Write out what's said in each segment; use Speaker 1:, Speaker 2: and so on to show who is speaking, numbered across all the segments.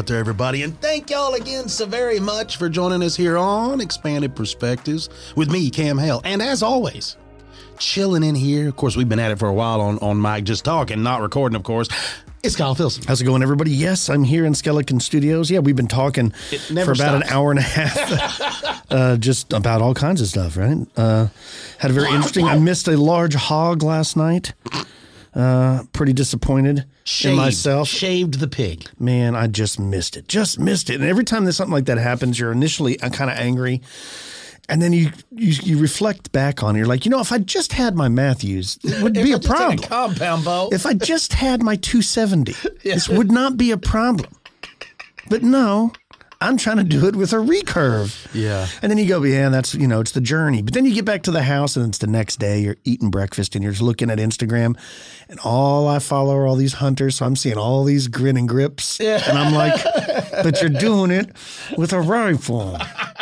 Speaker 1: out there, everybody. And thank y'all again so very much for joining us here on Expanded Perspectives with me, Cam Hale. And as always, chilling in here. Of course, we've been at it for a while on mic, just talking, not recording, of course. It's Kyle Filson.
Speaker 2: How's it going, everybody? Yes, I'm here in Skeleton Studios. Yeah, we've been talking for about an hour and a half, just about all kinds of stuff, right? Had a very interesting, I missed a large hog last night. Pretty disappointed in myself.
Speaker 1: Shaved the pig.
Speaker 2: Man, I just missed it. And every time that something like that happens, you're initially kind of angry. And then you reflect back on it. You're like, if I just had my Matthews, it would be a problem.
Speaker 1: Had a compound bow.
Speaker 2: If I just had my 270, this would not be a problem. But no, I'm trying to do it with a recurve.
Speaker 1: Yeah.
Speaker 2: And then you go, that's, it's the journey. But then you get back to the house and it's the next day. You're eating breakfast and you're just looking at Instagram. And all I follow are all these hunters. So I'm seeing all these grin and grips. Yeah. And I'm like, but you're doing it with a rifle.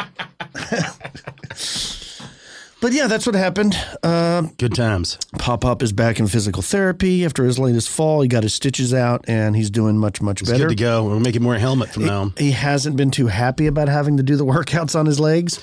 Speaker 2: But yeah, that's what happened.
Speaker 1: Good times.
Speaker 2: Pop-Pop is back in physical therapy after his latest fall. He got his stitches out, and he's doing much, much better.
Speaker 1: He's good to go. We're making more helmet from now on.
Speaker 2: He hasn't been too happy about having to do the workouts on his legs.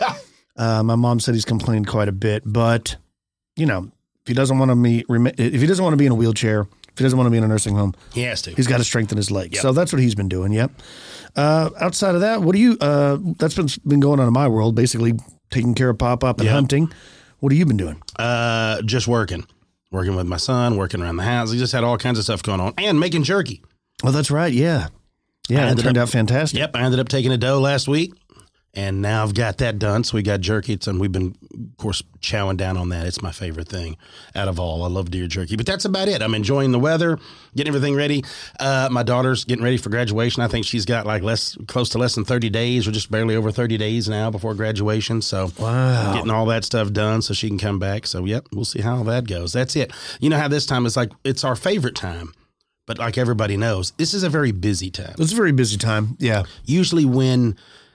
Speaker 2: My mom said he's complained quite a bit, but if he doesn't want to be in a wheelchair, if he doesn't want to be in a nursing home,
Speaker 1: he has to.
Speaker 2: He's got to strengthen his legs. Yep. So that's what he's been doing. Yep. Outside of that, what do you? That's been going on in my world, basically. Taking care of Pop-Up and hunting. What have you been doing?
Speaker 1: Just working with my son, working around the house. He just had all kinds of stuff going on and making jerky.
Speaker 2: Oh, that's right. Yeah. It turned out fantastic.
Speaker 1: Yep. I ended up taking a doe last week and now I've got that done. So we got jerky and we've been, of course, chowing down on that. It's my favorite thing out of all. I love deer jerky, but that's about it. I'm enjoying the weather, getting everything ready. My daughter's getting ready for graduation. I think she's got close to less than 30 days or just barely over 30 days now before graduation. So
Speaker 2: wow.
Speaker 1: Getting all that stuff done so she can come back. So we'll see how that goes. That's it. You know how this time is it's our favorite time. But like everybody knows, this is a very busy time.
Speaker 2: It's a very busy time. Yeah.
Speaker 1: Usually when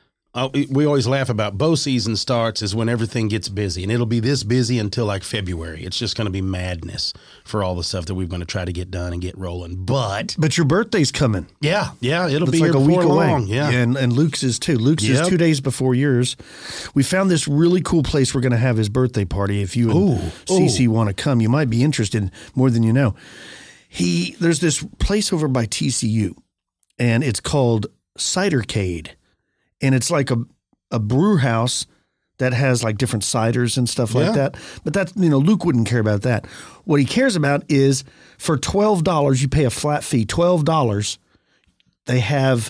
Speaker 1: we always laugh about bow season starts is when everything gets busy, and it'll be this busy until like February. It's just going to be madness for all the stuff that we're going to try to get done and get rolling. But
Speaker 2: your birthday's coming.
Speaker 1: Yeah, it'll be
Speaker 2: like a week away.
Speaker 1: Long. Yeah,
Speaker 2: and Luke's is too. Luke's is 2 days before yours. We found this really cool place we're going to have his birthday party. If you and Cece want to come, you might be interested more than you know. There's this place over by TCU, and it's called Cidercade. And it's like a brew house that has like different ciders and stuff like that. But that's, Luke wouldn't care about that. What he cares about is for $12, you pay a flat fee, $12. They have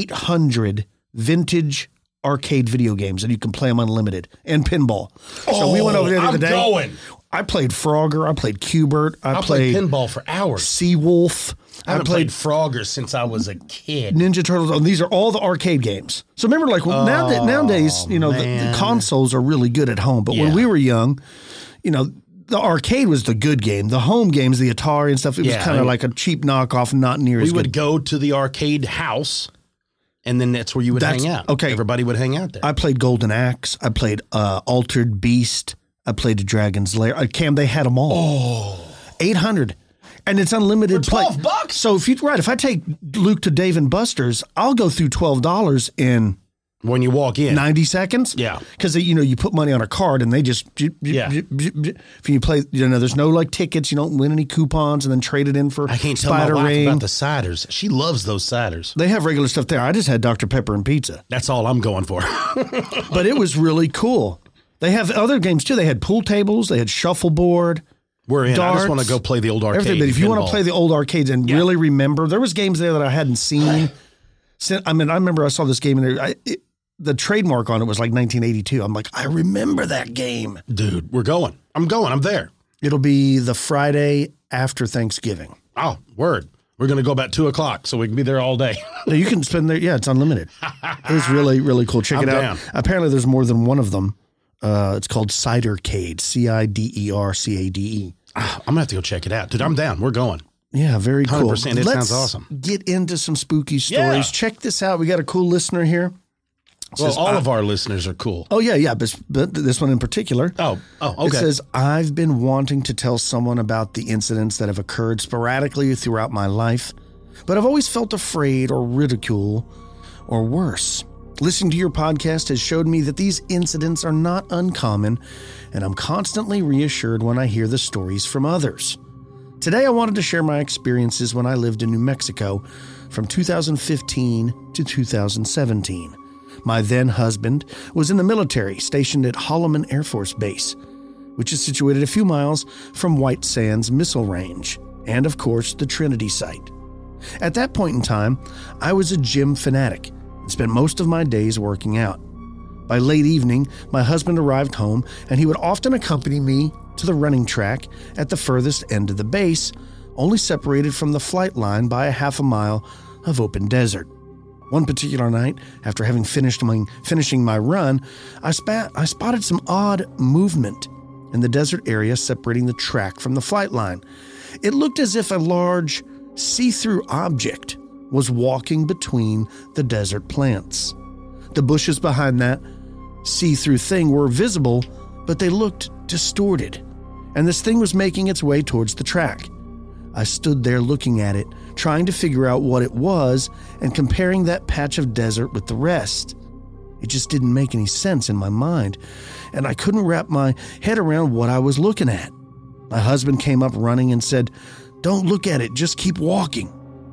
Speaker 2: 800 vintage arcade video games and you can play them unlimited and pinball. So we went over there the other day. I played Frogger. I played Q*bert. I played
Speaker 1: pinball for hours.
Speaker 2: Seawolf.
Speaker 1: I haven't played Frogger since I was a kid.
Speaker 2: Ninja Turtles. And these are all the arcade games. So remember, nowadays, the consoles are really good at home. But when we were young, the arcade was the good game. The home games, the Atari and stuff, it was kind of like a cheap knockoff, not near as good.
Speaker 1: We would go to the arcade house, and then that's where you would hang out.
Speaker 2: Okay.
Speaker 1: Everybody would hang out there.
Speaker 2: I played Golden Axe. I played Altered Beast. I played the Dragon's Lair. Cam, they had them all. 800. And it's unlimited
Speaker 1: for $12.
Speaker 2: So if I take Luke to Dave and Buster's, I'll go through $12 in
Speaker 1: when you walk in
Speaker 2: 90 seconds.
Speaker 1: Yeah,
Speaker 2: because you put money on a card and they just if you play, there's no like tickets. You don't win any coupons and then trade it in for.
Speaker 1: I can't tell my wife about the ciders. She loves those ciders.
Speaker 2: They have regular stuff there. I just had Dr. Pepper and pizza.
Speaker 1: That's all I'm going for.
Speaker 2: But it was really cool. They have other games too. They had pool tables. They had shuffleboard.
Speaker 1: We're in.
Speaker 2: Darts,
Speaker 1: I just want to go play the old arcade.
Speaker 2: Everything. But if you want to play the old arcades and really remember, there was games there that I hadn't seen. I remember I saw this game in there. The trademark on it was like 1982. I'm like, I remember that game.
Speaker 1: Dude, we're going. I'm going. I'm there.
Speaker 2: It'll be the Friday after Thanksgiving.
Speaker 1: Oh, word. We're going to go about 2:00, so we can be there all day.
Speaker 2: No, you can spend there. Yeah, it's unlimited. It's really, really cool. Check it out.
Speaker 1: Down.
Speaker 2: Apparently, there's more than one of them. It's called Cidercade, Cidercade.
Speaker 1: I'm going to have to go check it out. Dude, I'm down. We're going.
Speaker 2: Yeah, very cool.
Speaker 1: 100%. It sounds awesome.
Speaker 2: Get into some spooky stories.
Speaker 1: Yeah.
Speaker 2: Check this out. We got a cool listener here.
Speaker 1: Well, all of our listeners are cool.
Speaker 2: Oh, yeah. But this one in particular.
Speaker 1: Oh, okay.
Speaker 2: It says, I've been wanting to tell someone about the incidents that have occurred sporadically throughout my life. But I've always felt afraid or ridicule or worse. Listening to your podcast has showed me that these incidents are not uncommon, and I'm constantly reassured when I hear the stories from others. Today I wanted to share my experiences when I lived in New Mexico from 2015 to 2017. My then husband was in the military, stationed at Holloman Air Force Base, which is situated a few miles from White Sands Missile Range, and of course the Trinity site. At that point in time, I was a gym fanatic and spent most of my days working out. By late evening, my husband arrived home, and he would often accompany me to the running track at the furthest end of the base, only separated from the flight line by a half a mile of open desert. One particular night, after having finishing my run, I spotted some odd movement in the desert area separating the track from the flight line. It looked as if a large, see-through object was walking between the desert plants. The bushes behind that see-through thing were visible, but they looked distorted, and this thing was making its way towards the track. I stood there looking at it, trying to figure out what it was and comparing that patch of desert with the rest. It just didn't make any sense in my mind, and I couldn't wrap my head around what I was looking at. My husband came up running and said, "Don't look at it, just keep walking."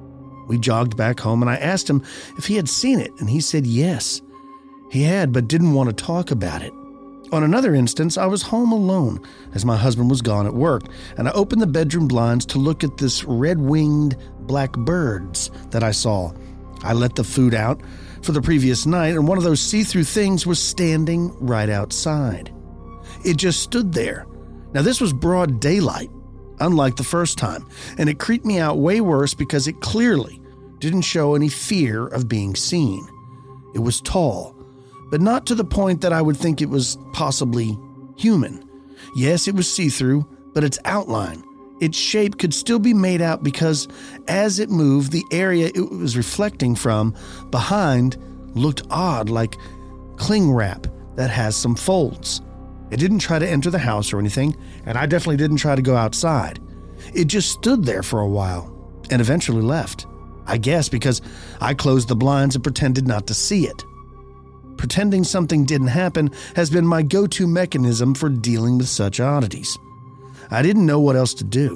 Speaker 2: We jogged back home, and I asked him if he had seen it, and he said yes. He had, but didn't want to talk about it. On another instance, I was home alone as my husband was gone at work, and I opened the bedroom blinds to look at this red-winged black birds that I saw. I let the food out for the previous night, and one of those see-through things was standing right outside. It just stood there. Now, this was broad daylight, unlike the first time, and it creeped me out way worse because it clearly didn't show any fear of being seen. It was tall, but not to the point that I would think it was possibly human. Yes, it was see-through, but its outline, its shape could still be made out because as it moved, the area it was reflecting from behind looked odd, like cling wrap that has some folds. It didn't try to enter the house or anything, and I definitely didn't try to go outside. It just stood there for a while and eventually left. I guess because I closed the blinds and pretended not to see it. Pretending something didn't happen has been my go-to mechanism for dealing with such oddities. I didn't know what else to do.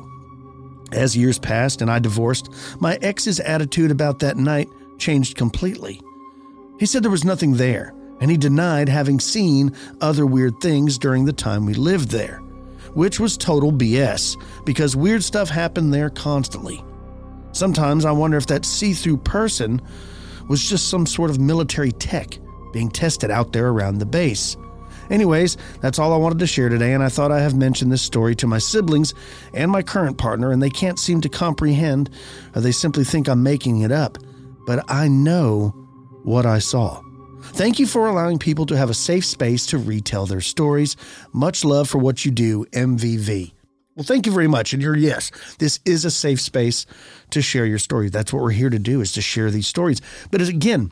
Speaker 2: As years passed and I divorced, my ex's attitude about that night changed completely. He said there was nothing there, and he denied having seen other weird things during the time we lived there, which was total BS because weird stuff happened there constantly. Sometimes I wonder if that see-through person was just some sort of military tech being tested out there around the base. Anyways, that's all I wanted to share today, and I thought I have mentioned this story to my siblings and my current partner, and they can't seem to comprehend, or they simply think I'm making it up. But I know what I saw. Thank you for allowing people to have a safe space to retell their stories. Much love for what you do, MVV. Well, thank you very much. And yes, this is a safe space to share your story. That's what we're here to do, is to share these stories. But again,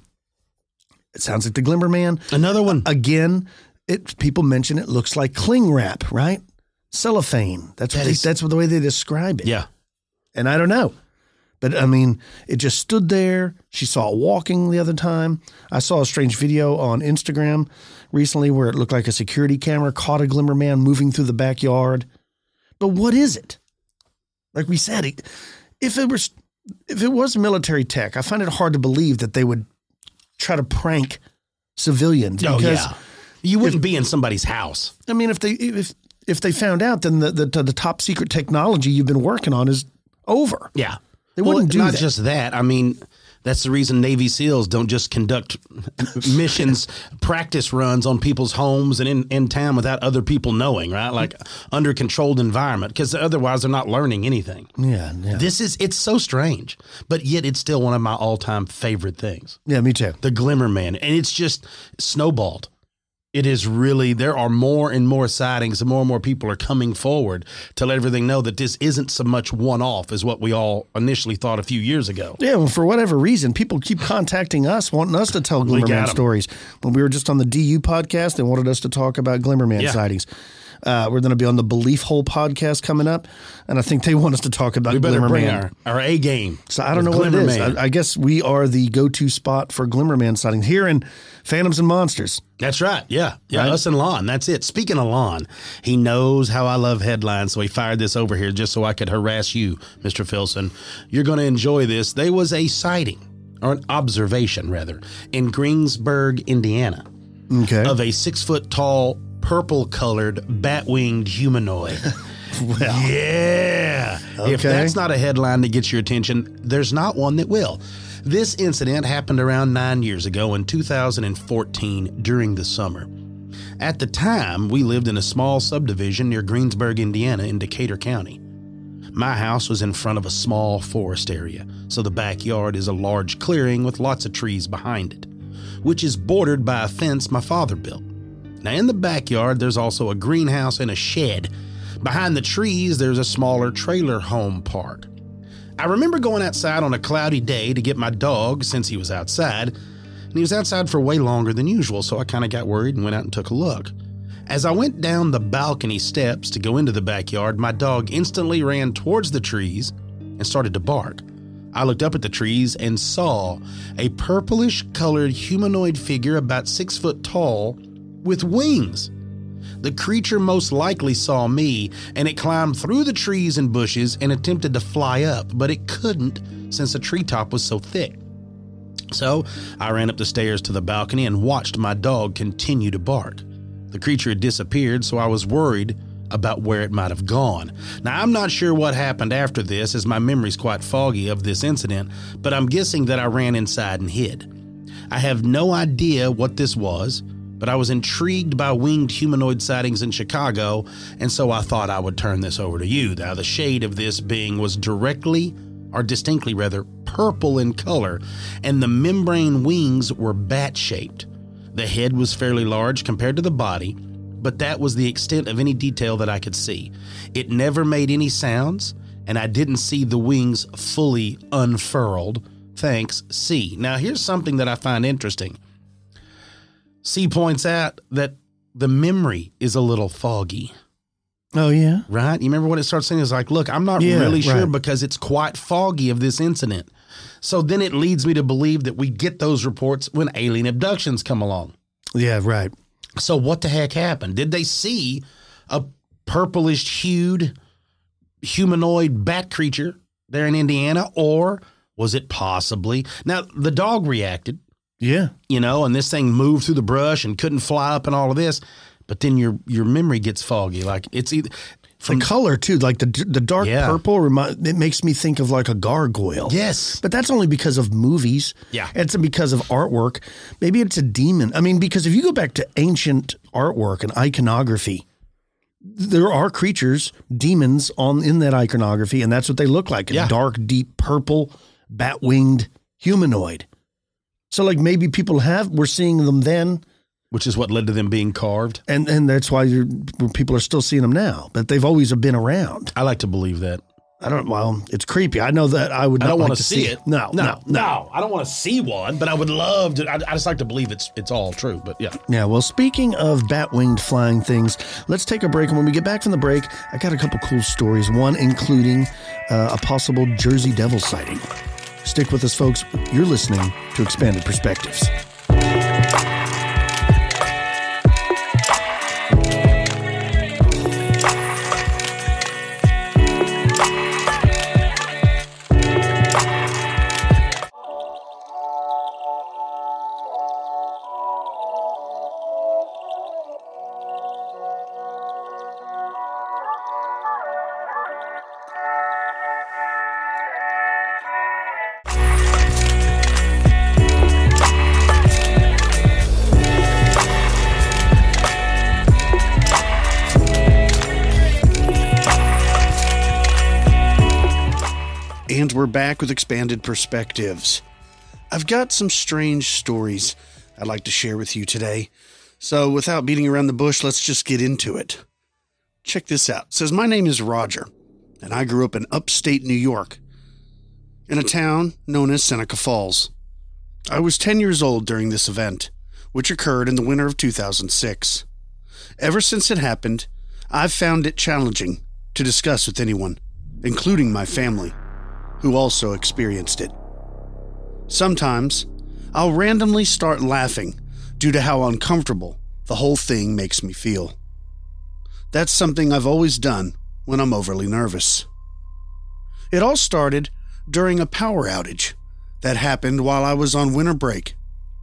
Speaker 2: it sounds like the Glimmer Man.
Speaker 1: Another one.
Speaker 2: Again, people mention it looks like cling wrap, right? Cellophane. That's the way they describe it.
Speaker 1: Yeah.
Speaker 2: And I don't know. But I mean, it just stood there. She saw it walking the other time. I saw a strange video on Instagram recently where it looked like a security camera caught a Glimmer Man moving through the backyard. But what is it? Like we said, if it was military tech, I find it hard to believe that they would try to prank civilians.
Speaker 1: Oh, yeah. You wouldn't be in somebody's house.
Speaker 2: I mean, if they found out, then the top secret technology you've been working on is over.
Speaker 1: Yeah.
Speaker 2: They wouldn't do that.
Speaker 1: Not just that. I mean, that's the reason Navy SEALs don't just conduct missions, practice runs on people's homes and in town without other people knowing, right? Like under controlled environment, because otherwise they're not learning anything.
Speaker 2: Yeah.
Speaker 1: It's so strange, but yet it's still one of my all-time favorite things.
Speaker 2: Yeah, me too.
Speaker 1: The Glimmer Man. And it's just snowballed. It is really, there are more and more sightings and more people are coming forward to let everything know that this isn't so much one-off as what we all initially thought a few years ago.
Speaker 2: Yeah, well, for whatever reason, people keep contacting us, wanting us to tell Glimmer Man stories. When we were just on the DU podcast, they wanted us to talk about Glimmer Man sightings. We're going to be on the Belief Hole podcast coming up, and I think they want us to talk about Glimmerman.
Speaker 1: Our A game.
Speaker 2: So I don't know what it is. I guess we are the go-to spot for Glimmerman sightings here in Phantoms and Monsters.
Speaker 1: That's right. Yeah. Right? Us and Lon. That's it. Speaking of Lon, he knows how I love headlines, so he fired this over here just so I could harass you, Mr. Filson. You're going to enjoy this. There was a sighting, or an observation, rather, in Greensburg, Indiana, of a 6-foot-tall, purple-colored, bat-winged humanoid.
Speaker 2: Well,
Speaker 1: yeah. Okay. If that's not a headline that gets your attention, there's not one that will. This incident happened around 9 years ago in 2014 during the summer. At the time, we lived in a small subdivision near Greensburg, Indiana in Decatur County. My house was in front of a small forest area, so the backyard is a large clearing with lots of trees behind it, which is bordered by a fence my father built. Now, in the backyard, there's also a greenhouse and a shed. Behind the trees, there's a smaller trailer home park. I remember going outside on a cloudy day to get my dog since he was outside, and he was outside for way longer than usual, so I kind of got worried and went out and took a look. As I went down the balcony steps to go into the backyard, my dog instantly ran towards the trees and started to bark. I looked up at the trees and saw a purplish-colored humanoid figure about 6 foot tall with wings. The creature most likely saw me, and it climbed through the trees and bushes and attempted to fly up, but it couldn't since the treetop was so thick. So I ran up the stairs to the balcony and watched my dog continue to bark. The creature had disappeared, so I was worried about where it might have gone. Now, I'm not sure what happened after this, as my memory's quite foggy of this incident, but I'm guessing that I ran inside and hid. I have no idea what this was, but I was intrigued by winged humanoid sightings in Chicago, and so I thought I would turn this over to you. Now, the shade of this being was distinctly purple in color, and the membrane wings were bat-shaped. The head was fairly large compared to the body, but that was the extent of any detail that I could see. It never made any sounds, and I didn't see the wings fully unfurled. Thanks, C. Now, here's something that I find interesting. C points out that the memory is a little foggy.
Speaker 2: Oh, yeah?
Speaker 1: Right? You remember what it starts saying? It's like, look, I'm not really sure because it's quite foggy of this incident. So then it leads me to believe that we get those reports when alien abductions come along.
Speaker 2: Yeah, right.
Speaker 1: So what the heck happened? Did they see a purplish-hued humanoid bat creature there in Indiana, or was it possibly... Now, the dog reacted.
Speaker 2: Yeah.
Speaker 1: And this thing moved through the brush and couldn't fly up and all of this, but then your memory gets foggy. Like it's either
Speaker 2: from the color too, like the dark purple. It makes me think of like a gargoyle.
Speaker 1: Yes,
Speaker 2: but that's only because of movies.
Speaker 1: Yeah,
Speaker 2: it's because of artwork. Maybe it's a demon. I mean, because if you go back to ancient artwork and iconography, there are creatures, demons in that iconography, and that's what they look like. A dark, deep purple, bat-winged humanoid. So like maybe we're seeing them then.
Speaker 1: Which is what led to them being carved.
Speaker 2: And that's why people are still seeing them now. But they've always been around.
Speaker 1: I like to believe that.
Speaker 2: It's creepy. I know that I would not
Speaker 1: want
Speaker 2: like to see it. No.
Speaker 1: I don't want to see one, but I would love to. I just like to believe it's all true, but yeah.
Speaker 2: Yeah, well, speaking of bat-winged flying things, let's take a break. And when we get back from the break, I got a couple cool stories, one including a possible Jersey Devil sighting. Stick with us, folks. You're listening to Expanded Perspectives. And we're back with Expanded Perspectives. I've got some strange stories I'd like to share with you today. So without beating around the bush, let's just get into it. Check this out. It says, my name is Roger, and I grew up in upstate New York, in a town known as Seneca Falls. I was 10 years old during this event, which occurred in the winter of 2006. Ever since it happened,
Speaker 3: I've found it challenging to discuss with anyone, including my family, who also experienced it. Sometimes, I'll randomly start laughing due to how uncomfortable the whole thing makes me feel. That's something I've always done when I'm overly nervous. It all started during a power outage that happened while I was on winter break.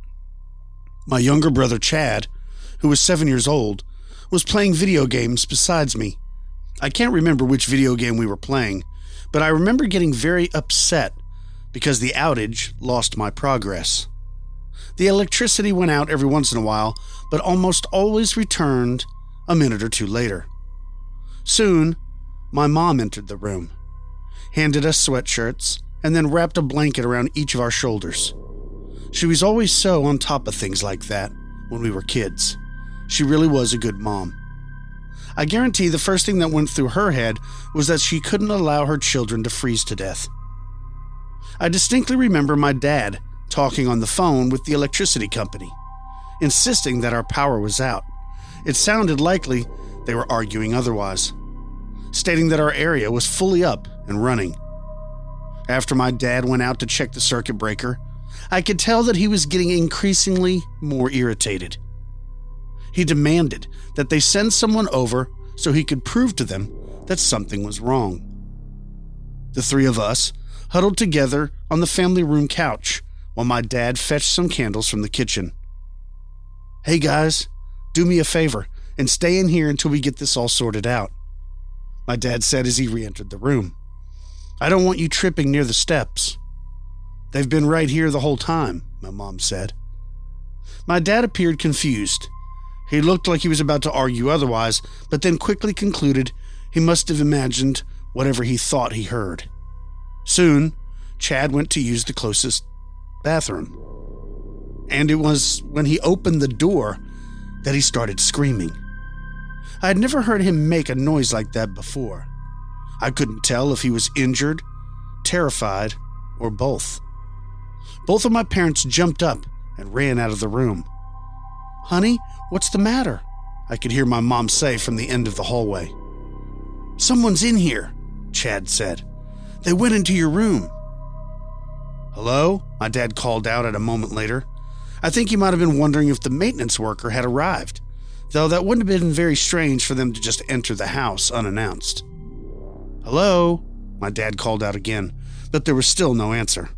Speaker 3: My younger brother Chad, who was 7 years old, was playing video games besides me. I can't remember which video game we were playing, but I remember getting very upset because the outage lost my progress. The electricity went out every once in a while, but almost always returned a minute or two later. Soon, my mom entered the room, handed us sweatshirts, and then wrapped a blanket around each of our shoulders. She was always so on top of things like that when we were kids. She really was a good mom. I guarantee the first thing that went through her head was that she couldn't allow her children to freeze to death. I distinctly remember my dad talking on the phone with the electricity company, insisting that our power was out. It sounded likely they were arguing otherwise, stating that our area was fully up and running. After my dad went out to check the circuit breaker, I could tell that he was getting increasingly more irritated. He demanded that they send someone over so he could prove to them that something was wrong. The three of us huddled together on the family room couch while my dad fetched some candles from the kitchen. "Hey guys, do me a favor and stay in here until we get this all sorted out," my dad said as he re-entered the room. "I don't want you tripping near the steps." "They've been right here the whole time," my mom said. My dad appeared confused. He looked like he was about to argue otherwise, but then quickly concluded he must have imagined whatever he thought he heard. Soon, Chad went to use the closest bathroom. And it was when he opened the door that he started screaming. I had never heard him make a noise like that before. I couldn't tell if he was injured, terrified, or both. Both of my parents jumped up and ran out of the room. "Honey, what's the matter?" I could hear my mom say from the end of the hallway. "Someone's in here," Chad said. "They went into your room." "Hello?" my dad called out at a moment later. I think he might have been wondering if the maintenance worker had arrived, though that wouldn't have been very strange for them to just enter the house unannounced. "Hello?" my dad called out again, but there was still no answer.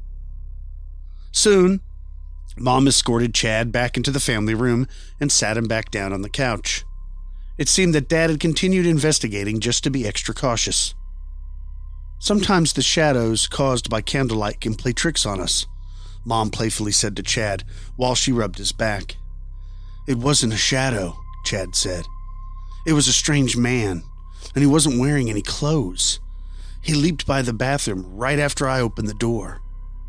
Speaker 3: Soon, Mom escorted Chad back into the family room and sat him back down on the couch. It seemed that Dad had continued investigating just to be extra cautious. "Sometimes the shadows caused by candlelight can play tricks on us," Mom playfully said to Chad while she rubbed his back. "It wasn't a shadow," Chad said. "It was a strange man, and he wasn't wearing any clothes. He leaped by the bathroom right after I opened the door."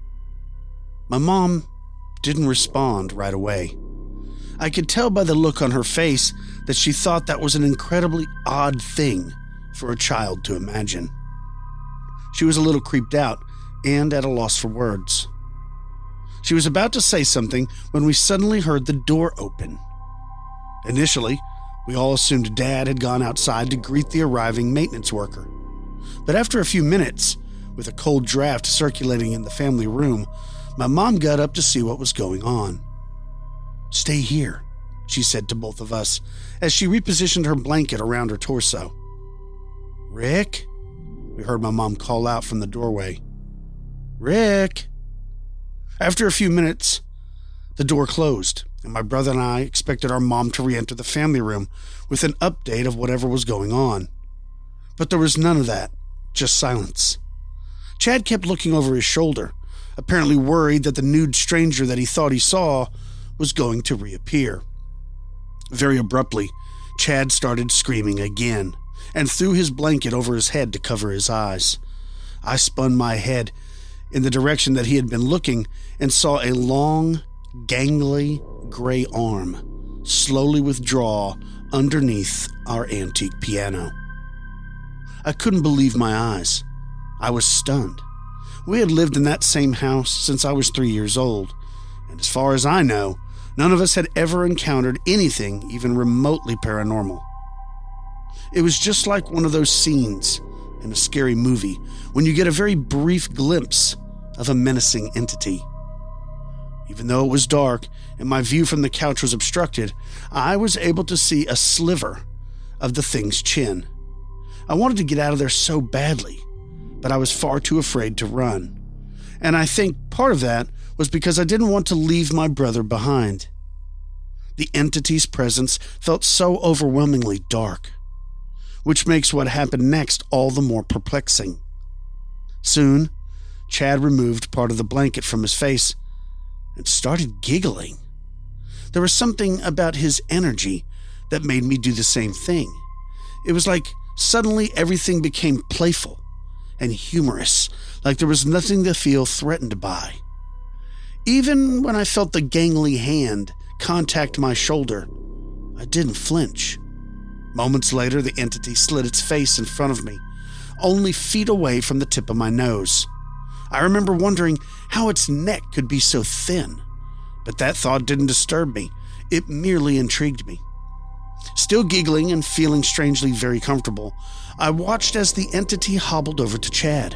Speaker 3: My mom didn't respond right away. I could tell by the look on her face that she thought that was an incredibly odd thing for a child to imagine. She was a little creeped out and at a loss for words. She was about to say something when we suddenly heard the door open. Initially, we all assumed Dad had gone outside to greet the arriving maintenance worker. But after a few minutes, with a cold draft circulating in the family room, my mom got up to see what was going on. "Stay here," she said to both of us as she repositioned her blanket around her torso. "Rick?" we heard my mom call out from the doorway. "Rick?" After a few minutes, the door closed, and my brother and I expected our mom to re-enter the family room with an update of whatever was going on. But there was none of that, just silence. Chad kept looking over his shoulder, apparently worried that the nude stranger that he thought he saw was going to reappear. Very abruptly, Chad started screaming again and threw his blanket over his head to cover his eyes. I spun my head in the direction that he had been looking and saw a long, gangly gray arm slowly withdraw underneath our antique piano. I couldn't believe my eyes. I was stunned. We had lived in that same house since I was 3 years old, and as far as I know, none of us had ever encountered anything even remotely paranormal. It was just like one of those scenes in a scary movie when you get a very brief glimpse of a menacing entity. Even though it was dark and my view from the couch was obstructed, I was able to see a sliver of the thing's chin. I wanted to get out of there so badly, but I was far too afraid to run. And I think part of that was because I didn't want to leave my brother behind. The entity's presence felt so overwhelmingly dark, which makes what happened next all the more perplexing. Soon, Chad removed part of the blanket from his face and started giggling. There was something about his energy that made me do the same thing. It was like suddenly everything became playful and humorous, like there was nothing to feel threatened by. Even when I felt the gangly hand contact my shoulder, I didn't flinch. Moments later, the entity slid its face in front of me, only feet away from the tip of my nose. I remember wondering how its neck could be so thin, but that thought didn't disturb me. It merely intrigued me. Still giggling and feeling strangely very comfortable, I watched as the entity hobbled over to Chad.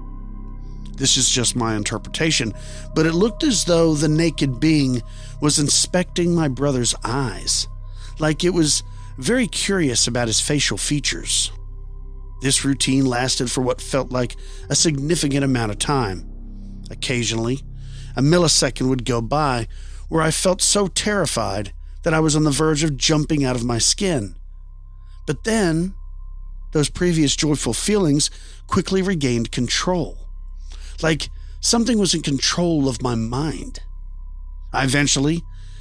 Speaker 3: This is just my interpretation, but it looked as though the naked being was inspecting my brother's eyes, like it was very curious about his facial features. This routine lasted for what felt like a significant amount of time. Occasionally, a millisecond would go by where I felt so terrified that I was on the verge of jumping out of my skin. But then, those previous joyful feelings quickly regained control. Like something was in control of my mind. I eventually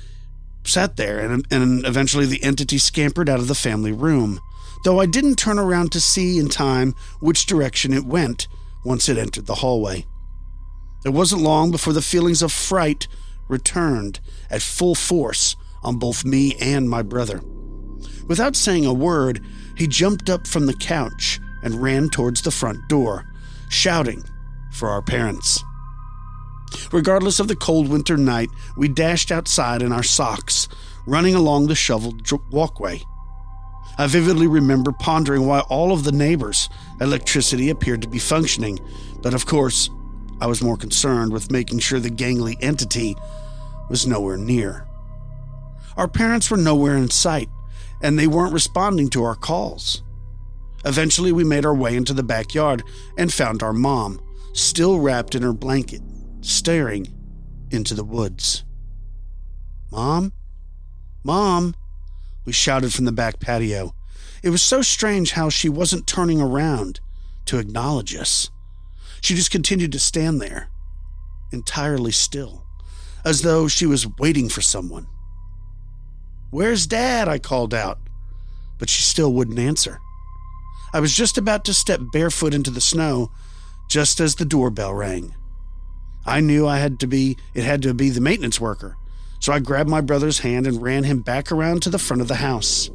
Speaker 3: sat there, and eventually the entity scampered out of the family room, though I didn't turn around to see in time which direction it went once it entered the hallway. It wasn't long before the feelings of fright returned at full force on both me and my brother. Without saying a word, he jumped up from the couch and ran towards the front door, shouting for our parents. Regardless of the cold winter night, we dashed outside in our socks, running along the shoveled walkway. I vividly remember pondering why all of the neighbors' electricity appeared to be functioning, but of course, I was more concerned with making sure the gangly entity was nowhere near. Our parents were nowhere in sight, and they weren't responding to our calls. Eventually, we made our way into the backyard and found our mom, still wrapped in her blanket, staring into the woods. "Mom? Mom?" we shouted from the back patio. It was so strange how she wasn't turning around to acknowledge us. She just continued to stand there, entirely still, as though she was waiting for someone. "Where's Dad?" I called out, but she still wouldn't answer. I was just about to step barefoot into the snow just as the doorbell rang. I knew it had to be the maintenance worker, so I grabbed my brother's hand and ran him back around to the front of the house.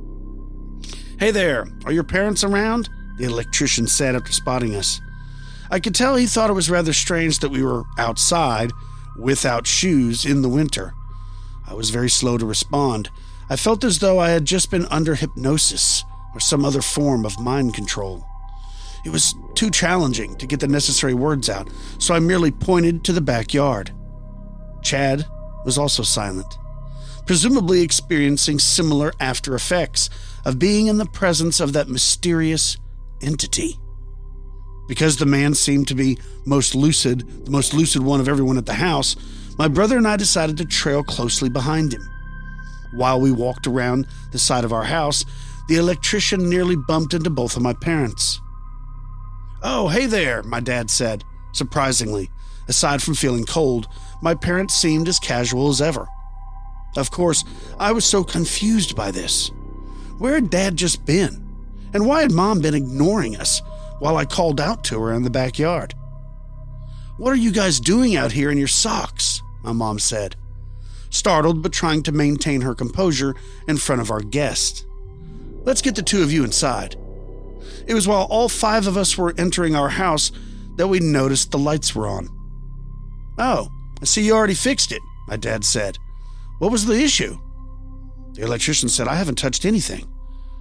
Speaker 3: "Hey there, are your parents around?" the electrician said after spotting us. I could tell he thought it was rather strange that we were outside, without shoes, in the winter. I was very slow to respond. I felt as though I had just been under hypnosis or some other form of mind control. It was too challenging to get the necessary words out, so I merely pointed to the backyard. Chad was also silent, presumably experiencing similar after effects of being in the presence of that mysterious entity. Because the man seemed to be the most lucid one of everyone at the house, my brother and I decided to trail closely behind him. While we walked around the side of our house, the electrician nearly bumped into both of my parents. "Oh, hey there," my dad said. Surprisingly, aside from feeling cold, my parents seemed as casual as ever. Of course, I was so confused by this. Where had Dad just been? And why had Mom been ignoring us while I called out to her in the backyard? "What are you guys doing out here in your socks?" my mom said, startled but trying to maintain her composure in front of our guest. "Let's get the two of you inside." It was while all 5 of us were entering our house that we noticed the lights were on. "Oh, I see you already fixed it," my dad said. "What was the issue?" The electrician said, "I haven't touched anything."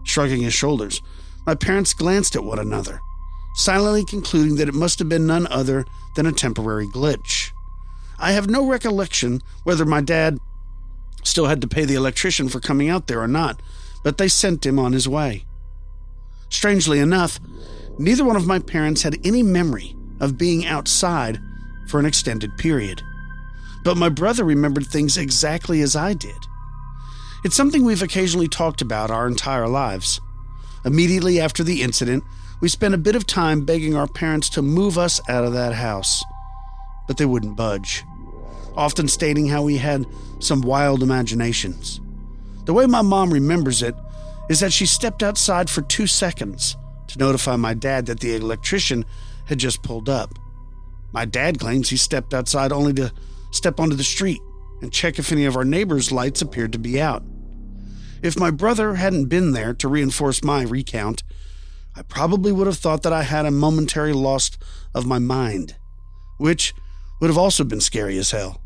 Speaker 3: Shrugging his shoulders, my parents glanced at one another, silently concluding that it must have been none other than a temporary glitch. I have no recollection whether my dad still had to pay the electrician for coming out there or not, but they sent him on his way. Strangely enough, neither one of my parents had any memory of being outside for an extended period, but my brother remembered things exactly as I did. It's something we've occasionally talked about our entire lives. Immediately after the incident, we spent a bit of time begging our parents to move us out of that house, but they wouldn't budge, often stating how we had some wild imaginations. The way my mom remembers it is that she stepped outside for 2 seconds to notify my dad that the electrician had just pulled up. My dad claims he stepped outside only to step onto the street and check if any of our neighbors' lights appeared to be out. If my brother hadn't been there to reinforce my recount, I probably would have thought that I had a momentary loss of my mind, which would have also been scary as hell.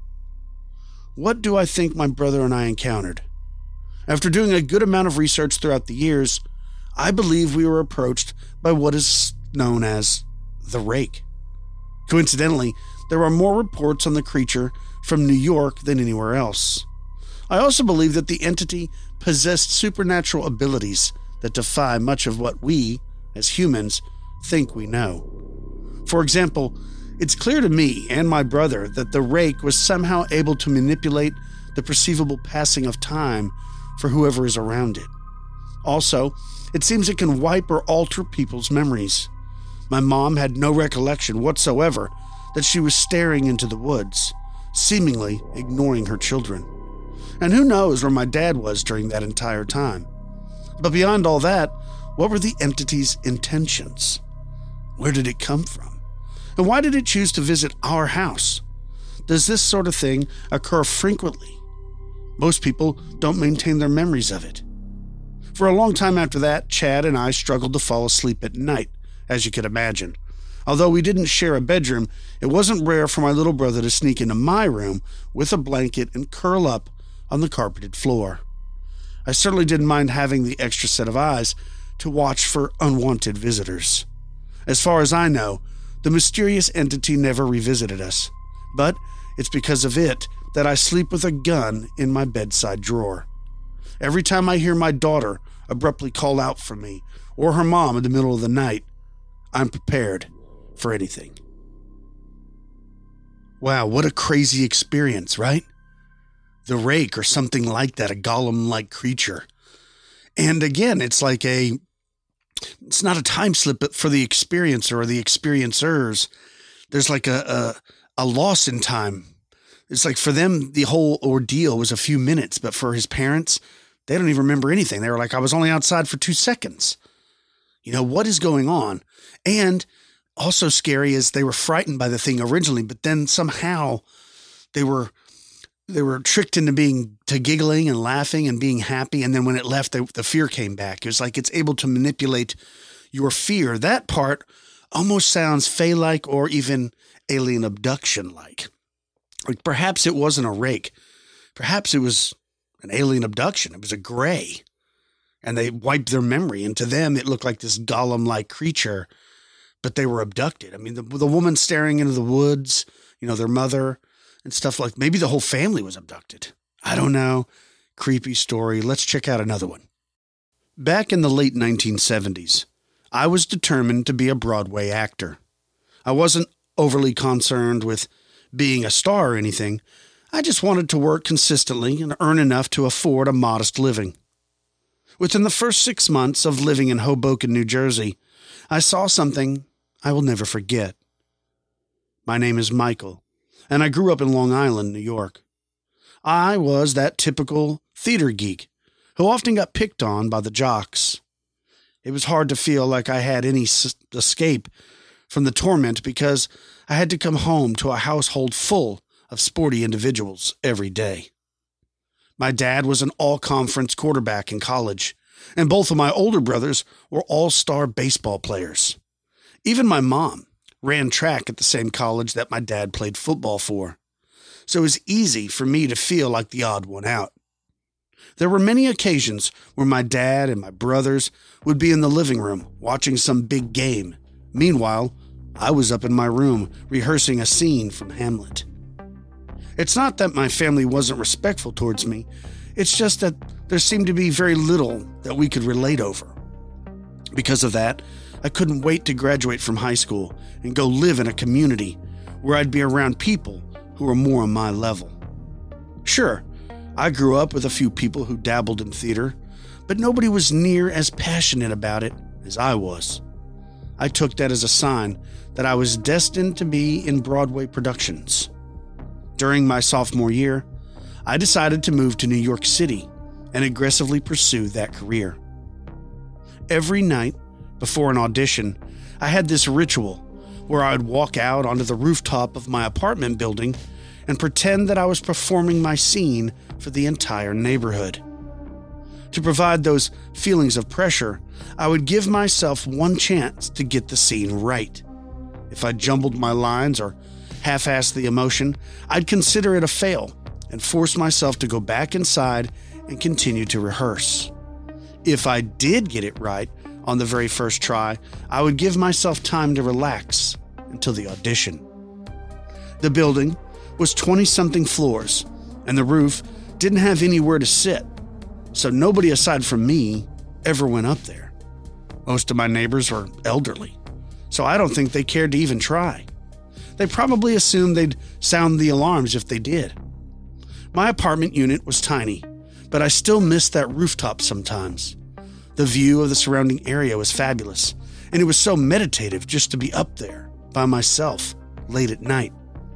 Speaker 3: What do I think my brother and I encountered? After doing a good amount of research throughout the years, I believe we were approached by what is known as the Rake. Coincidentally, there are more reports on the creature from New York than anywhere else. I also believe that the entity possessed supernatural abilities that defy much of what we, as humans, think we know. For example, it's clear to me and my brother that the Rake was somehow able to manipulate the perceivable passing of time for whoever is around it. Also, it seems it can wipe or alter people's memories. My mom had no recollection whatsoever that she was staring into the woods, seemingly ignoring her children. And who knows where my dad was during that entire time. But beyond all that, what were the entity's intentions? Where did it come from? And why did it choose to visit our house? Does this sort of thing occur frequently? Most people don't maintain their memories of it. For a long time after that, Chad and I struggled to fall asleep at night, as you could imagine. Although we didn't share a bedroom, it wasn't rare for my little brother to sneak into my room with a blanket and curl up on the carpeted floor. I certainly didn't mind having the extra set of eyes to watch for unwanted visitors. As far as I know, the mysterious entity never revisited us, but it's because of it that I sleep with a gun in my bedside drawer. Every time I hear my daughter abruptly call out for me, or her mom in the middle of the night, I'm prepared for anything. Wow, what a crazy experience, right? The Rake or something like that, a golem-like creature. And again, it's not a time slip for the experiencer or the experiencers. There's like a loss in time. It's like for them, the whole ordeal was a few minutes, but for his parents, they don't even remember anything. They were like, I was only outside for 2 seconds. You know, what is going on? And also scary is they were frightened by the thing originally, but then somehow they were tricked into giggling and laughing and being happy. And then when it left, the fear came back. It was like it's able to manipulate your fear. That part almost sounds Fae-like or even alien abduction-like. Like perhaps it wasn't a Rake. Perhaps it was an alien abduction. It was a gray. And they wiped their memory. And to them, it looked like this golem-like creature, but they were abducted. I mean, the woman staring into the woods, you know, their mother and stuff like, maybe the whole family was abducted. I don't know. Creepy story. Let's check out another one. Back in the late 1970s, I was determined to be a Broadway actor. I wasn't overly concerned with being a star or anything. I just wanted to work consistently and earn enough to afford a modest living. Within the first 6 months of living in Hoboken, New Jersey, I saw something I will never forget. My name is Michael, and I grew up in Long Island, New York. I was that typical theater geek who often got picked on by the jocks. It was hard to feel like I had any escape from the torment because I had to come home to a household full of sporty individuals every day. My dad was an all-conference quarterback in college, and both of my older brothers were all-star baseball players. Even my mom ran track at the same college that my dad played football for, so it was easy for me to feel like the odd one out. There were many occasions where my dad and my brothers would be in the living room watching some big game. Meanwhile, I was up in my room rehearsing a scene from Hamlet. It's not that my family wasn't respectful towards me. It's just that there seemed to be very little that we could relate over. Because of that, I couldn't wait to graduate from high school and go live in a community where I'd be around people who were more on my level. Sure, I grew up with a few people who dabbled in theater, but nobody was near as passionate about it as I was. I took that as a sign that I was destined to be in Broadway productions. During my sophomore year, I decided to move to New York City and aggressively pursue that career. Every night before an audition, I had this ritual where I would walk out onto the rooftop of my apartment building and pretend that I was performing my scene for the entire neighborhood. To provide those feelings of pressure, I would give myself one chance to get the scene right. If I jumbled my lines or half-assed the emotion, I'd consider it a fail and force myself to go back inside and continue to rehearse. If I did get it right on the very first try, I would give myself time to relax until the audition. The building was 20-something floors, and the roof didn't have anywhere to sit, so nobody aside from me ever went up there. Most of my neighbors were elderly, so I don't think they cared to even try. They probably assumed they'd sound the alarms if they did. My apartment unit was tiny, but I still missed that rooftop sometimes. The view of the surrounding area was fabulous, and it was so meditative just to be up there by myself late at night.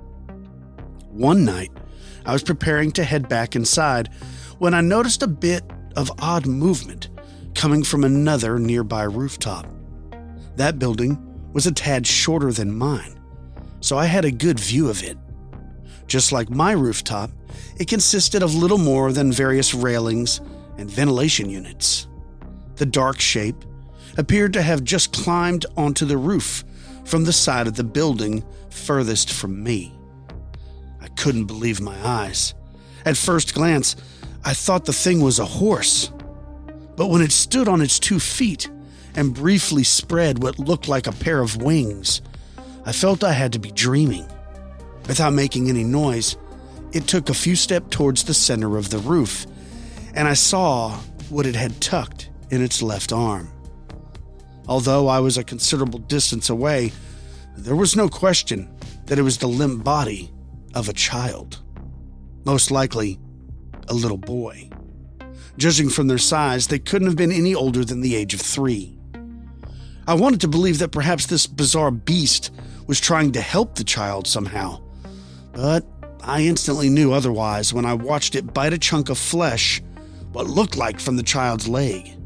Speaker 3: One night, I was preparing to head back inside when I noticed a bit of odd movement coming from another nearby rooftop. That building was a tad shorter than mine, so I had a good view of it. Just like my rooftop, it consisted of little more than various railings and ventilation units. The dark shape appeared to have just climbed onto the roof from the side of the building furthest from me. I couldn't believe my eyes. At first glance, I thought the thing was a horse. But when it stood on its 2 feet and briefly spread what looked like a pair of wings, I felt I had to be dreaming. Without making any noise, it took a few steps towards the center of the roof, and I saw what it had tucked in its left arm. Although I was a considerable distance away, there was no question that it was the limp body of a child. Most likely, a little boy. Judging from their size, they couldn't have been any older than the age of 3. I wanted to believe that perhaps this bizarre beast was trying to help the child somehow, but I instantly knew otherwise when I watched it bite a chunk of flesh, what looked like from the child's leg.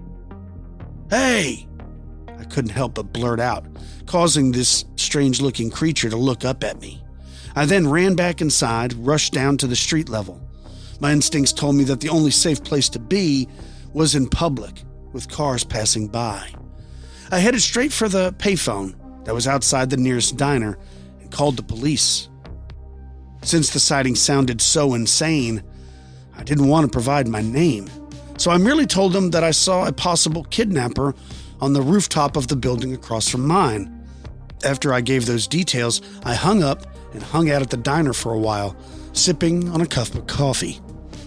Speaker 3: "Hey!" I couldn't help but blurt out, causing this strange-looking creature to look up at me. I then ran back inside, rushed down to the street level. My instincts told me that the only safe place to be was in public, with cars passing by. I headed straight for the payphone that was outside the nearest diner and called the police. Since the sighting sounded so insane, I didn't want to provide my name, so I merely told them that I saw a possible kidnapper on the rooftop of the building across from mine. After I gave those details, I hung up and hung out at the diner for a while, sipping on a cup of coffee.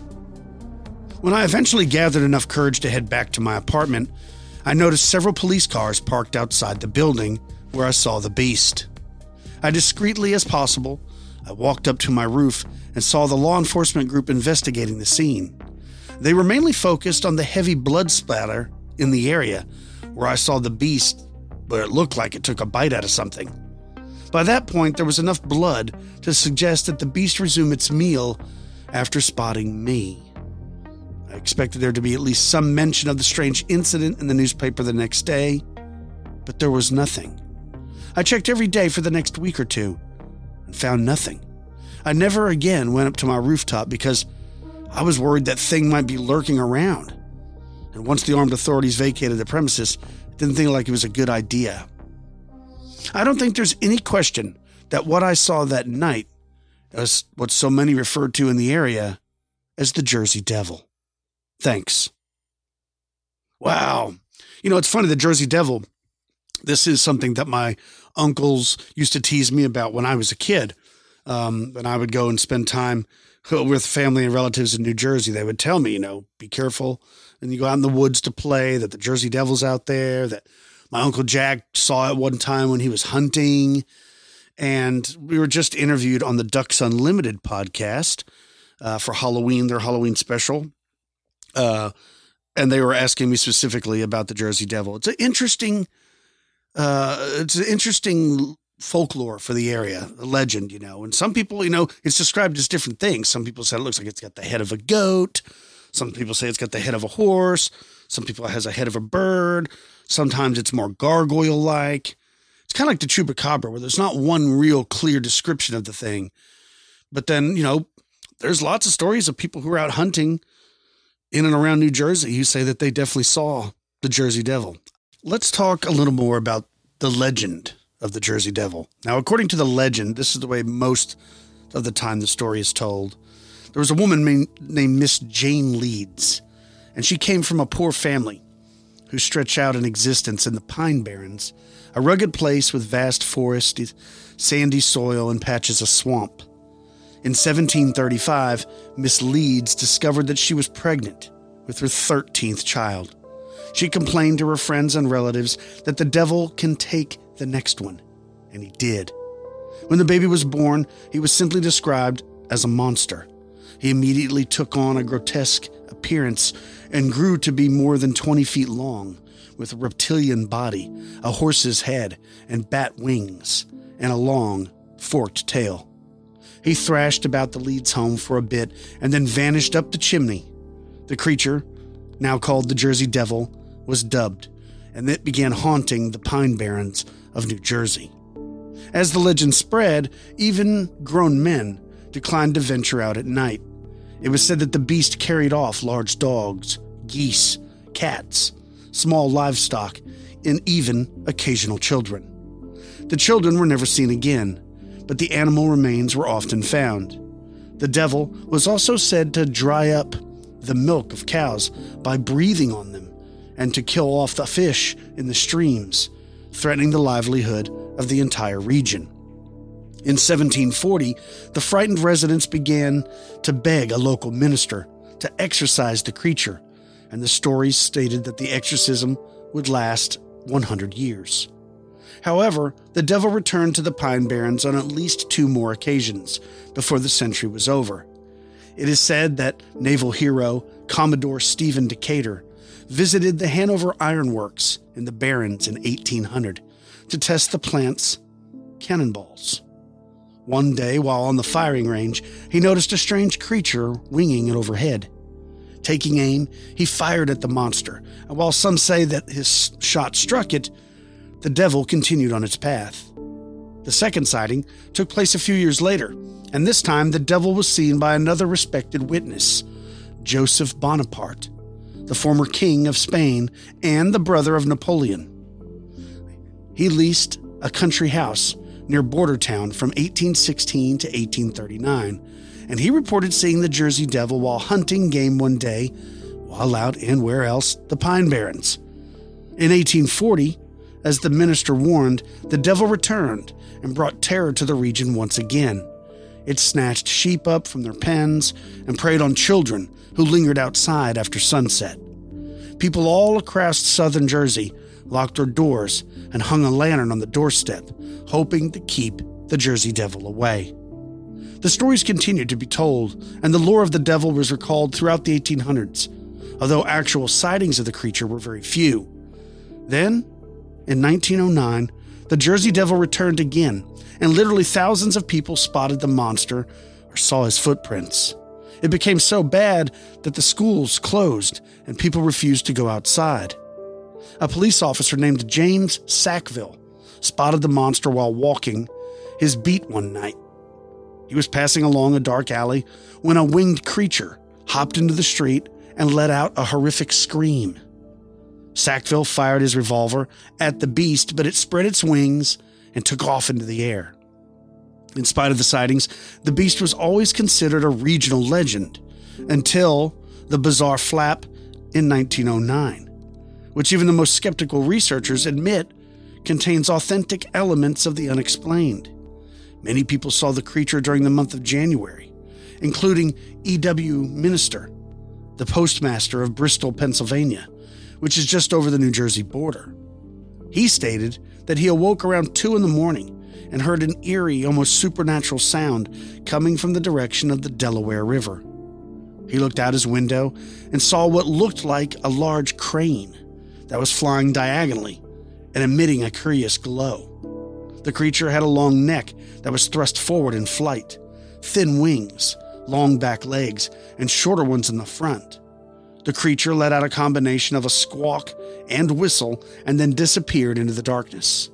Speaker 3: When I eventually gathered enough courage to head back to my apartment, I noticed several police cars parked outside the building where I saw the beast. As discreetly as possible, I walked up to my roof and saw the law enforcement group investigating the scene. They were mainly focused on the heavy blood splatter in the area where I saw the beast, where it looked like it took a bite out of something. By that point, there was enough blood to suggest that the beast resumed its meal after spotting me. I expected there to be at least some mention of the strange incident in the newspaper the next day, but there was nothing. I checked every day for the next week or two and found nothing. I never again went up to my rooftop because I was worried that thing might be lurking around. And once the armed authorities vacated the premises, I didn't think like it was a good idea. I don't think there's any question that what I saw that night was what so many referred to in the area as the Jersey Devil. Thanks. Wow. It's funny, the Jersey Devil, this is something that my uncles used to tease me about when I was a kid. When I would go and spend time with family and relatives in New Jersey, they would tell me, be careful. And you go out in the woods to play, that the Jersey Devil's out there, that my Uncle Jack saw it one time when he was hunting. And we were just interviewed on the Ducks Unlimited podcast for Halloween, their Halloween special. And they were asking me specifically about the Jersey Devil. It's an interesting folklore for the area, a legend, and some people, it's described as different things. Some people say it looks like it's got the head of a goat. Some people say it's got the head of a horse. Some people it has a head of a bird. Sometimes it's more gargoyle-like. It's kind of like the chupacabra, where there's not one real clear description of the thing. But then, there's lots of stories of people who are out hunting in and around New Jersey who say that they definitely saw the Jersey Devil. Let's talk a little more about the legend of the Jersey Devil. Now, according to the legend, this is the way most of the time the story is told. There was a woman named Miss Jane Leeds, and she came from a poor family who stretched out an existence in the Pine Barrens, a rugged place with vast forests, sandy soil, and patches of swamp. In 1735, Miss Leeds discovered that she was pregnant with her 13th child. She complained to her friends and relatives that the devil can take the next one, and he did. When the baby was born, he was simply described as a monster. He immediately took on a grotesque appearance and grew to be more than 20 feet long, with a reptilian body, a horse's head, and bat wings, and a long, forked tail. He thrashed about the Leeds home for a bit and then vanished up the chimney. The creature, now called the Jersey Devil, was dubbed, and it began haunting the Pine Barrens of New Jersey. As the legend spread, even grown men declined to venture out at night. It was said that the beast carried off large dogs, geese, cats, small livestock, and even occasional children. The children were never seen again, but the animal remains were often found. The devil was also said to dry up the milk of cows by breathing on them and to kill off the fish in the streams, threatening the livelihood of the entire region. In 1740, the frightened residents began to beg a local minister to exorcise the creature, and the stories stated that the exorcism would last 100 years. However, the devil returned to the Pine Barrens on at least 2 more occasions before the century was over. It is said that naval hero Commodore Stephen Decatur visited the Hanover Iron Works in the Barrens in 1800 to test the plant's cannonballs. One day, while on the firing range, he noticed a strange creature winging it overhead. Taking aim, he fired at the monster, and while some say that his shot struck it, the devil continued on its path. The second sighting took place a few years later, and this time the devil was seen by another respected witness, Joseph Bonaparte, the former king of Spain and the brother of Napoleon. He leased a country house near Bordertown from 1816 to 1839, and he reported seeing the Jersey Devil while hunting game one day, while out in where else? The Pine Barrens. In 1840, as the minister warned, the devil returned and brought terror to the region once again. It snatched sheep up from their pens and preyed on children who lingered outside after sunset. People all across southern Jersey locked their doors and hung a lantern on the doorstep, hoping to keep the Jersey Devil away. The stories continued to be told, and the lore of the devil was recalled throughout the 1800s, although actual sightings of the creature were very few. Then, in 1909, the Jersey Devil returned again, and literally thousands of people spotted the monster or saw his footprints. It became so bad that the schools closed and people refused to go outside. A police officer named James Sackville spotted the monster while walking his beat one night. He was passing along a dark alley when a winged creature hopped into the street and let out a horrific scream. Sackville fired his revolver at the beast, but it spread its wings and took off into the air. In spite of the sightings, the beast was always considered a regional legend until the bizarre flap in 1909, which even the most skeptical researchers admit contains authentic elements of the unexplained. Many people saw the creature during the month of January, including E.W. Minister, the postmaster of Bristol, Pennsylvania, which is just over the New Jersey border. He stated that he awoke around 2 a.m. and heard an eerie, almost supernatural sound coming from the direction of the Delaware River. He looked out his window and saw what looked like a large crane that was flying diagonally and emitting a curious glow. The creature had a long neck that was thrust forward in flight, thin wings, long back legs, and shorter ones in the front. The creature let out a combination of a squawk and whistle and then disappeared into the darkness.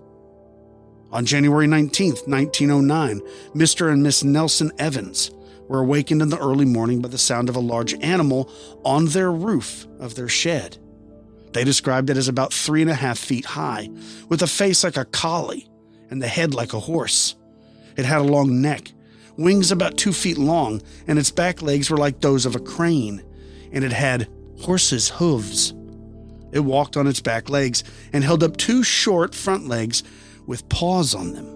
Speaker 3: On January 19th, 1909, Mr. and Miss Nelson Evans were awakened in the early morning by the sound of a large animal on their roof of their shed. They described it as about 3.5 feet high, with a face like a collie and the head like a horse. It had a long neck, wings about 2 feet long, and its back legs were like those of a crane, and it had horse's hooves. It walked on its back legs and held up 2 short front legs with paws on them.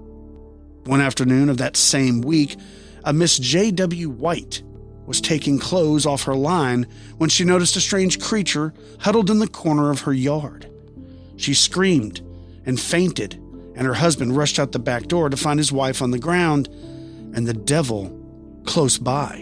Speaker 3: One afternoon of that same week, a Miss J.W. White was taking clothes off her line when she noticed a strange creature huddled in the corner of her yard. She screamed and fainted, and her husband rushed out the back door to find his wife on the ground and the devil close by.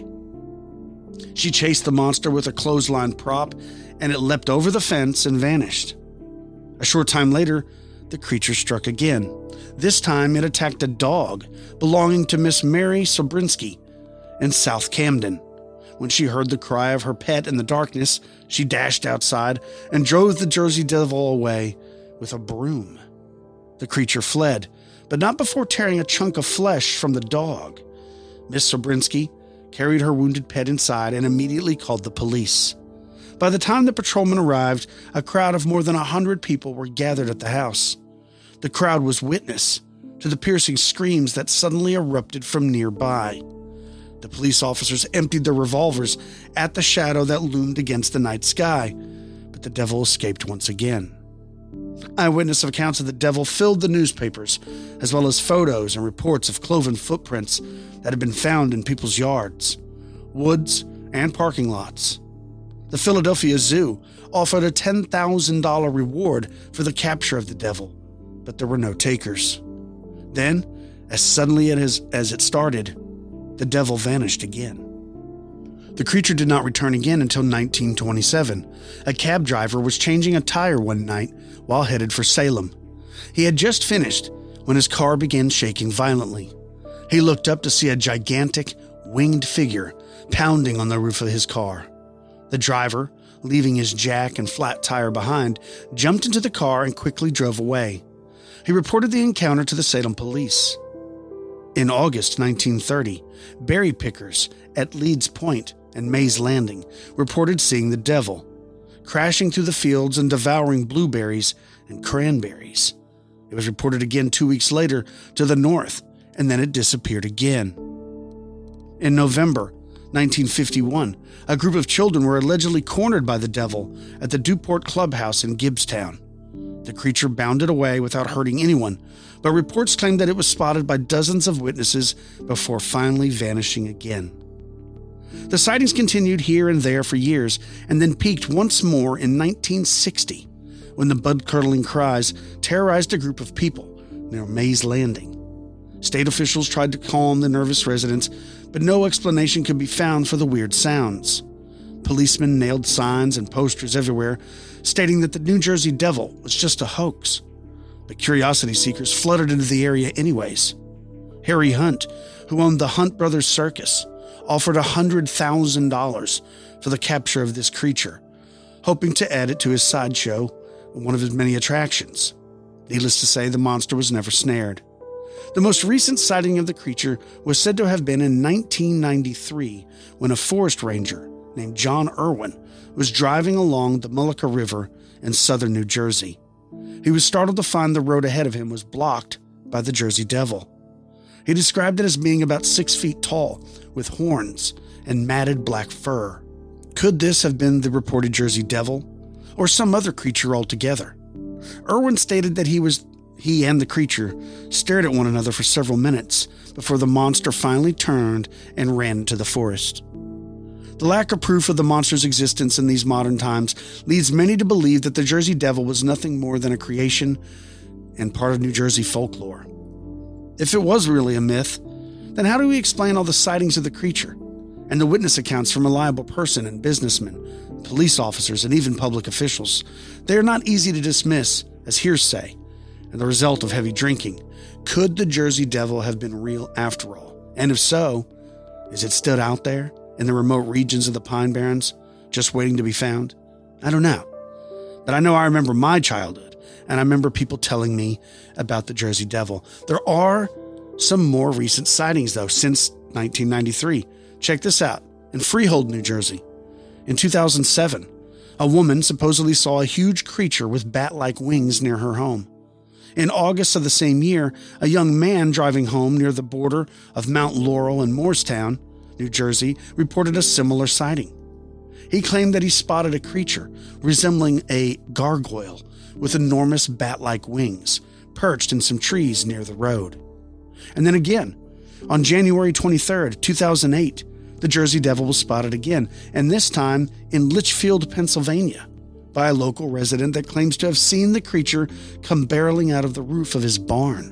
Speaker 3: She chased the monster with a clothesline prop, and it leapt over the fence and vanished. A short time later, the creature struck again. This time, it attacked a dog belonging to Miss Mary Sobrinsky in South Camden. When she heard the cry of her pet in the darkness, she dashed outside and drove the Jersey Devil away with a broom. The creature fled, but not before tearing a chunk of flesh from the dog. Miss Sobrinsky carried her wounded pet inside and immediately called the police. By the time the patrolman arrived, a crowd of more than 100 people were gathered at the house. The crowd was witness to the piercing screams that suddenly erupted from nearby. The police officers emptied their revolvers at the shadow that loomed against the night sky, but the devil escaped once again. Eyewitness accounts of the devil filled the newspapers, as well as photos and reports of cloven footprints that had been found in people's yards, woods, and parking lots. The Philadelphia Zoo offered a $10,000 reward for the capture of the devil, but there were no takers. Then, as suddenly as it started, the devil vanished again. The creature did not return again until 1927. A cab driver was changing a tire one night while headed for Salem. He had just finished when his car began shaking violently. He looked up to see a gigantic, winged figure pounding on the roof of his car. The driver, leaving his jack and flat tire behind, jumped into the car and quickly drove away. He reported the encounter to the Salem police. In August 1930, berry pickers at Leeds Point and Mays Landing reported seeing the devil, crashing through the fields and devouring blueberries and cranberries. It was reported again 2 weeks later to the north, and then it disappeared again. In November 1951, a group of children were allegedly cornered by the devil at the Dewport Clubhouse in Gibbstown. The creature bounded away without hurting anyone, but reports claimed that it was spotted by dozens of witnesses before finally vanishing again. The sightings continued here and there for years, and then peaked once more in 1960, when the blood-curdling cries terrorized a group of people near Mays Landing. State officials tried to calm the nervous residents, but no explanation could be found for the weird sounds. Policemen nailed signs and posters everywhere, stating that the New Jersey Devil was just a hoax. But curiosity seekers flooded into the area anyways. Harry Hunt, who owned the Hunt Brothers Circus, offered $100,000 for the capture of this creature, hoping to add it to his sideshow, one of his many attractions. Needless to say, the monster was never snared. The most recent sighting of the creature was said to have been in 1993, when a forest ranger named John Irwin was driving along the Mullica River in southern New Jersey. He was startled to find the road ahead of him was blocked by the Jersey Devil. He described it as being about 6 feet tall, with horns and matted black fur. Could this have been the reported Jersey Devil or some other creature altogether? Irwin stated that he and the creature stared at one another for several minutes before the monster finally turned and ran into the forest. The lack of proof of the monster's existence in these modern times leads many to believe that the Jersey Devil was nothing more than a creation and part of New Jersey folklore. If it was really a myth, then how do we explain all the sightings of the creature and the witness accounts from reliable person and businessmen, police officers, and even public officials? They are not easy to dismiss as hearsay and the result of heavy drinking. Could the Jersey Devil have been real after all? And if so, is it still out there in the remote regions of the Pine Barrens, just waiting to be found? I don't know. But I know I remember my childhood, and I remember people telling me about the Jersey Devil. There are some more recent sightings, though, since 1993. Check this out. In Freehold, New Jersey, in 2007, a woman supposedly saw a huge creature with bat-like wings near her home. In August of the same year, a young man driving home near the border of Mount Laurel and Moorestown, New Jersey, reported a similar sighting. He claimed that he spotted a creature resembling a gargoyle with enormous bat-like wings perched in some trees near the road. And then again, on January 23rd, 2008, the Jersey Devil was spotted again, and this time in Litchfield, Pennsylvania, by a local resident that claims to have seen the creature come barreling out of the roof of his barn.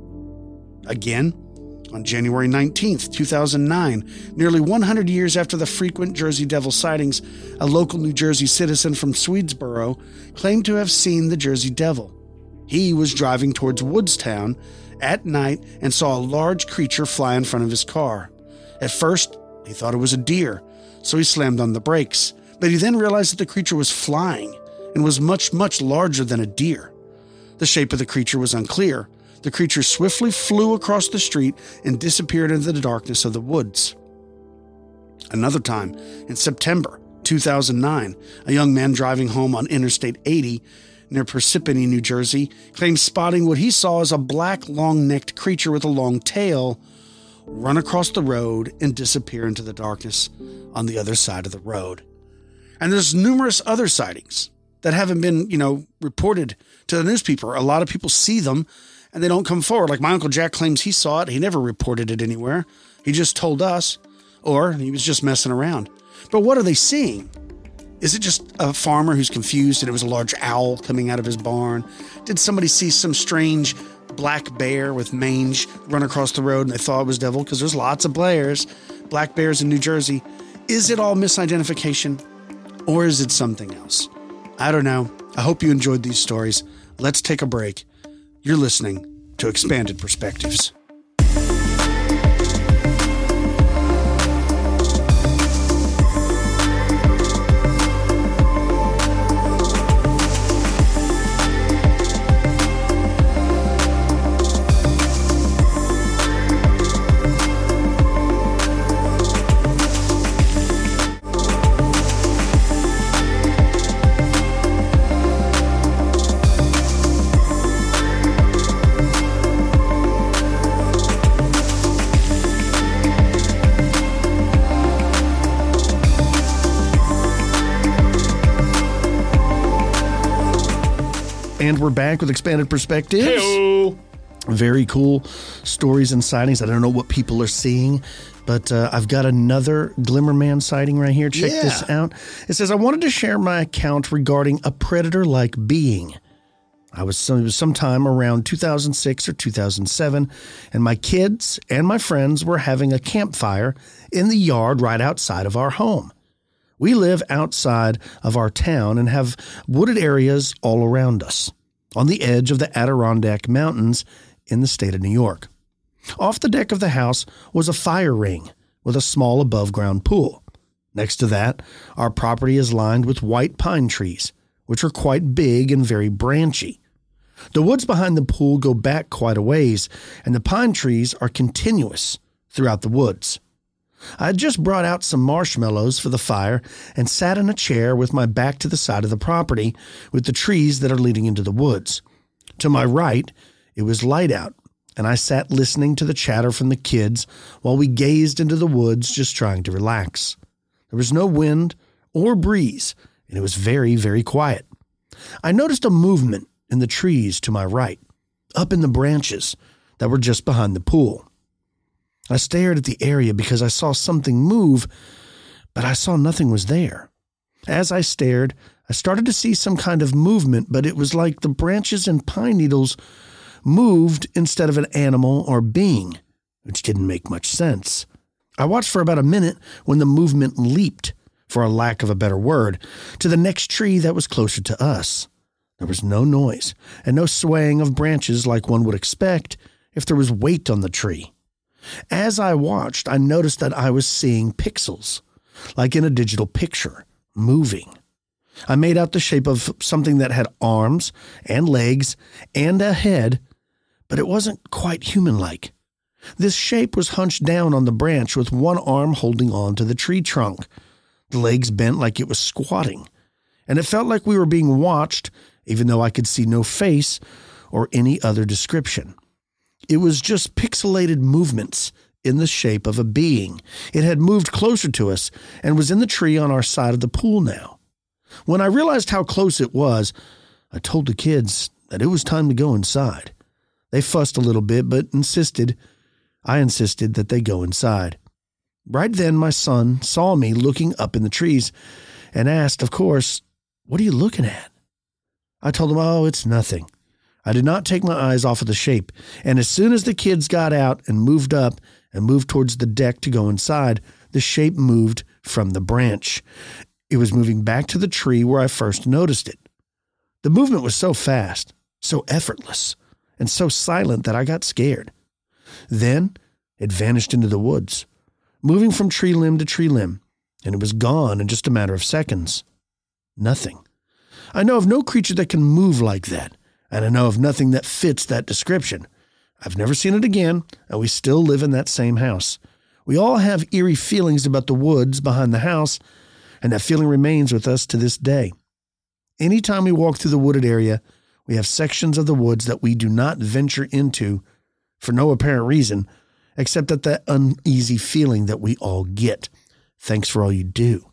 Speaker 3: Again, on January 19th, 2009, nearly 100 years after the frequent Jersey Devil sightings, a local New Jersey citizen from Swedesboro claimed to have seen the Jersey Devil. He was driving towards Woodstown at night and saw a large creature fly in front of his car. At first, he thought it was a deer, so he slammed on the brakes, but he then realized that the creature was flying and was much, much larger than a deer. The shape of the creature was unclear. The creature swiftly flew across the street and disappeared into the darkness of the woods. Another time, in September 2009, a young man driving home on Interstate 80 near Parsippany, New Jersey, claimed spotting what he saw as a black, long-necked creature with a long tail run across the road and disappear into the darkness on the other side of the road. And there's numerous other sightings that haven't been, reported to the newspaper. A lot of people see them and they don't come forward. Like my Uncle Jack claims he saw it. He never reported it anywhere. He just told us, or he was just messing around. But what are they seeing? Is it just a farmer who's confused and it was a large owl coming out of his barn? Did somebody see some strange black bear with mange run across the road and they thought it was devil? Because there's lots of black bears in New Jersey. Is it all misidentification or is it something else? I don't know. I hope you enjoyed these stories. Let's take a break. You're listening to Expanded Perspectives.
Speaker 2: And we're back with Expanded Perspectives.
Speaker 1: Hey-o.
Speaker 2: Very cool stories and sightings. I don't know what people are seeing, but I've got another Glimmerman sighting right here. Check this out. It says, I wanted to share my account regarding a predator-like being. It was sometime around 2006 or 2007, and my kids and my friends were having a campfire in the yard right outside of our home. We live outside of our town and have wooded areas all around us, on the edge of the Adirondack Mountains in the state of New York. Off the deck of the house was a fire ring with a small above-ground pool. Next to that, our property is lined with white pine trees, which are quite big and very branchy. The woods behind the pool go back quite a ways, and the pine trees are continuous throughout the woods. I had just brought out some marshmallows for the fire and sat in a chair with my back to the side of the property with the trees that are leading into the woods. To my right, it was light out, and I sat listening to the chatter from the kids while we gazed into the woods just trying to relax. There was no wind or breeze, and it was very, very quiet. I noticed a movement in the trees to my right, up in the branches that were just behind the pool. I stared at the area because I saw something move, but I saw nothing was there. As I stared, I started to see some kind of movement, but it was like the branches and pine needles moved instead of an animal or being, which didn't make much sense. I watched for about a minute when the movement leaped, for a lack of a better word, to the next tree that was closer to us. There was no noise and no swaying of branches like one would expect if there was weight on the tree. As I watched, I noticed that I was seeing pixels, like in a digital picture, moving. I made out the shape of something that had arms and legs and a head, but it wasn't quite human-like. This shape was hunched down on the branch with one arm holding on to the tree trunk. The legs bent like it was squatting, and it felt like we were being watched, even though I could see no face or any other description. It was just pixelated movements in the shape of a being. It had moved closer to us and was in the tree on our side of the pool now. When I realized how close it was, I told the kids that it was time to go inside. They fussed a little bit, but I insisted that they go inside. Right then, my son saw me looking up in the trees and asked, of course, "What are you looking at?" I told him, "Oh, it's nothing." I did not take my eyes off of the shape, and as soon as the kids got out and moved up and moved towards the deck to go inside, the shape moved from the branch. It was moving back to the tree where I first noticed it. The movement was so fast, so effortless, and so silent that I got scared. Then it vanished into the woods, moving from tree limb to tree limb, and it was gone in just a matter of seconds. Nothing. I know of no creature that can move like that, and I know of nothing that fits that description. I've never seen it again, and we still live in that same house. We all have eerie feelings about the woods behind the house, and that feeling remains with us to this day. Anytime we walk through the wooded area, we have sections of the woods that we do not venture into for no apparent reason, except that uneasy feeling that we all get. Thanks for all you do.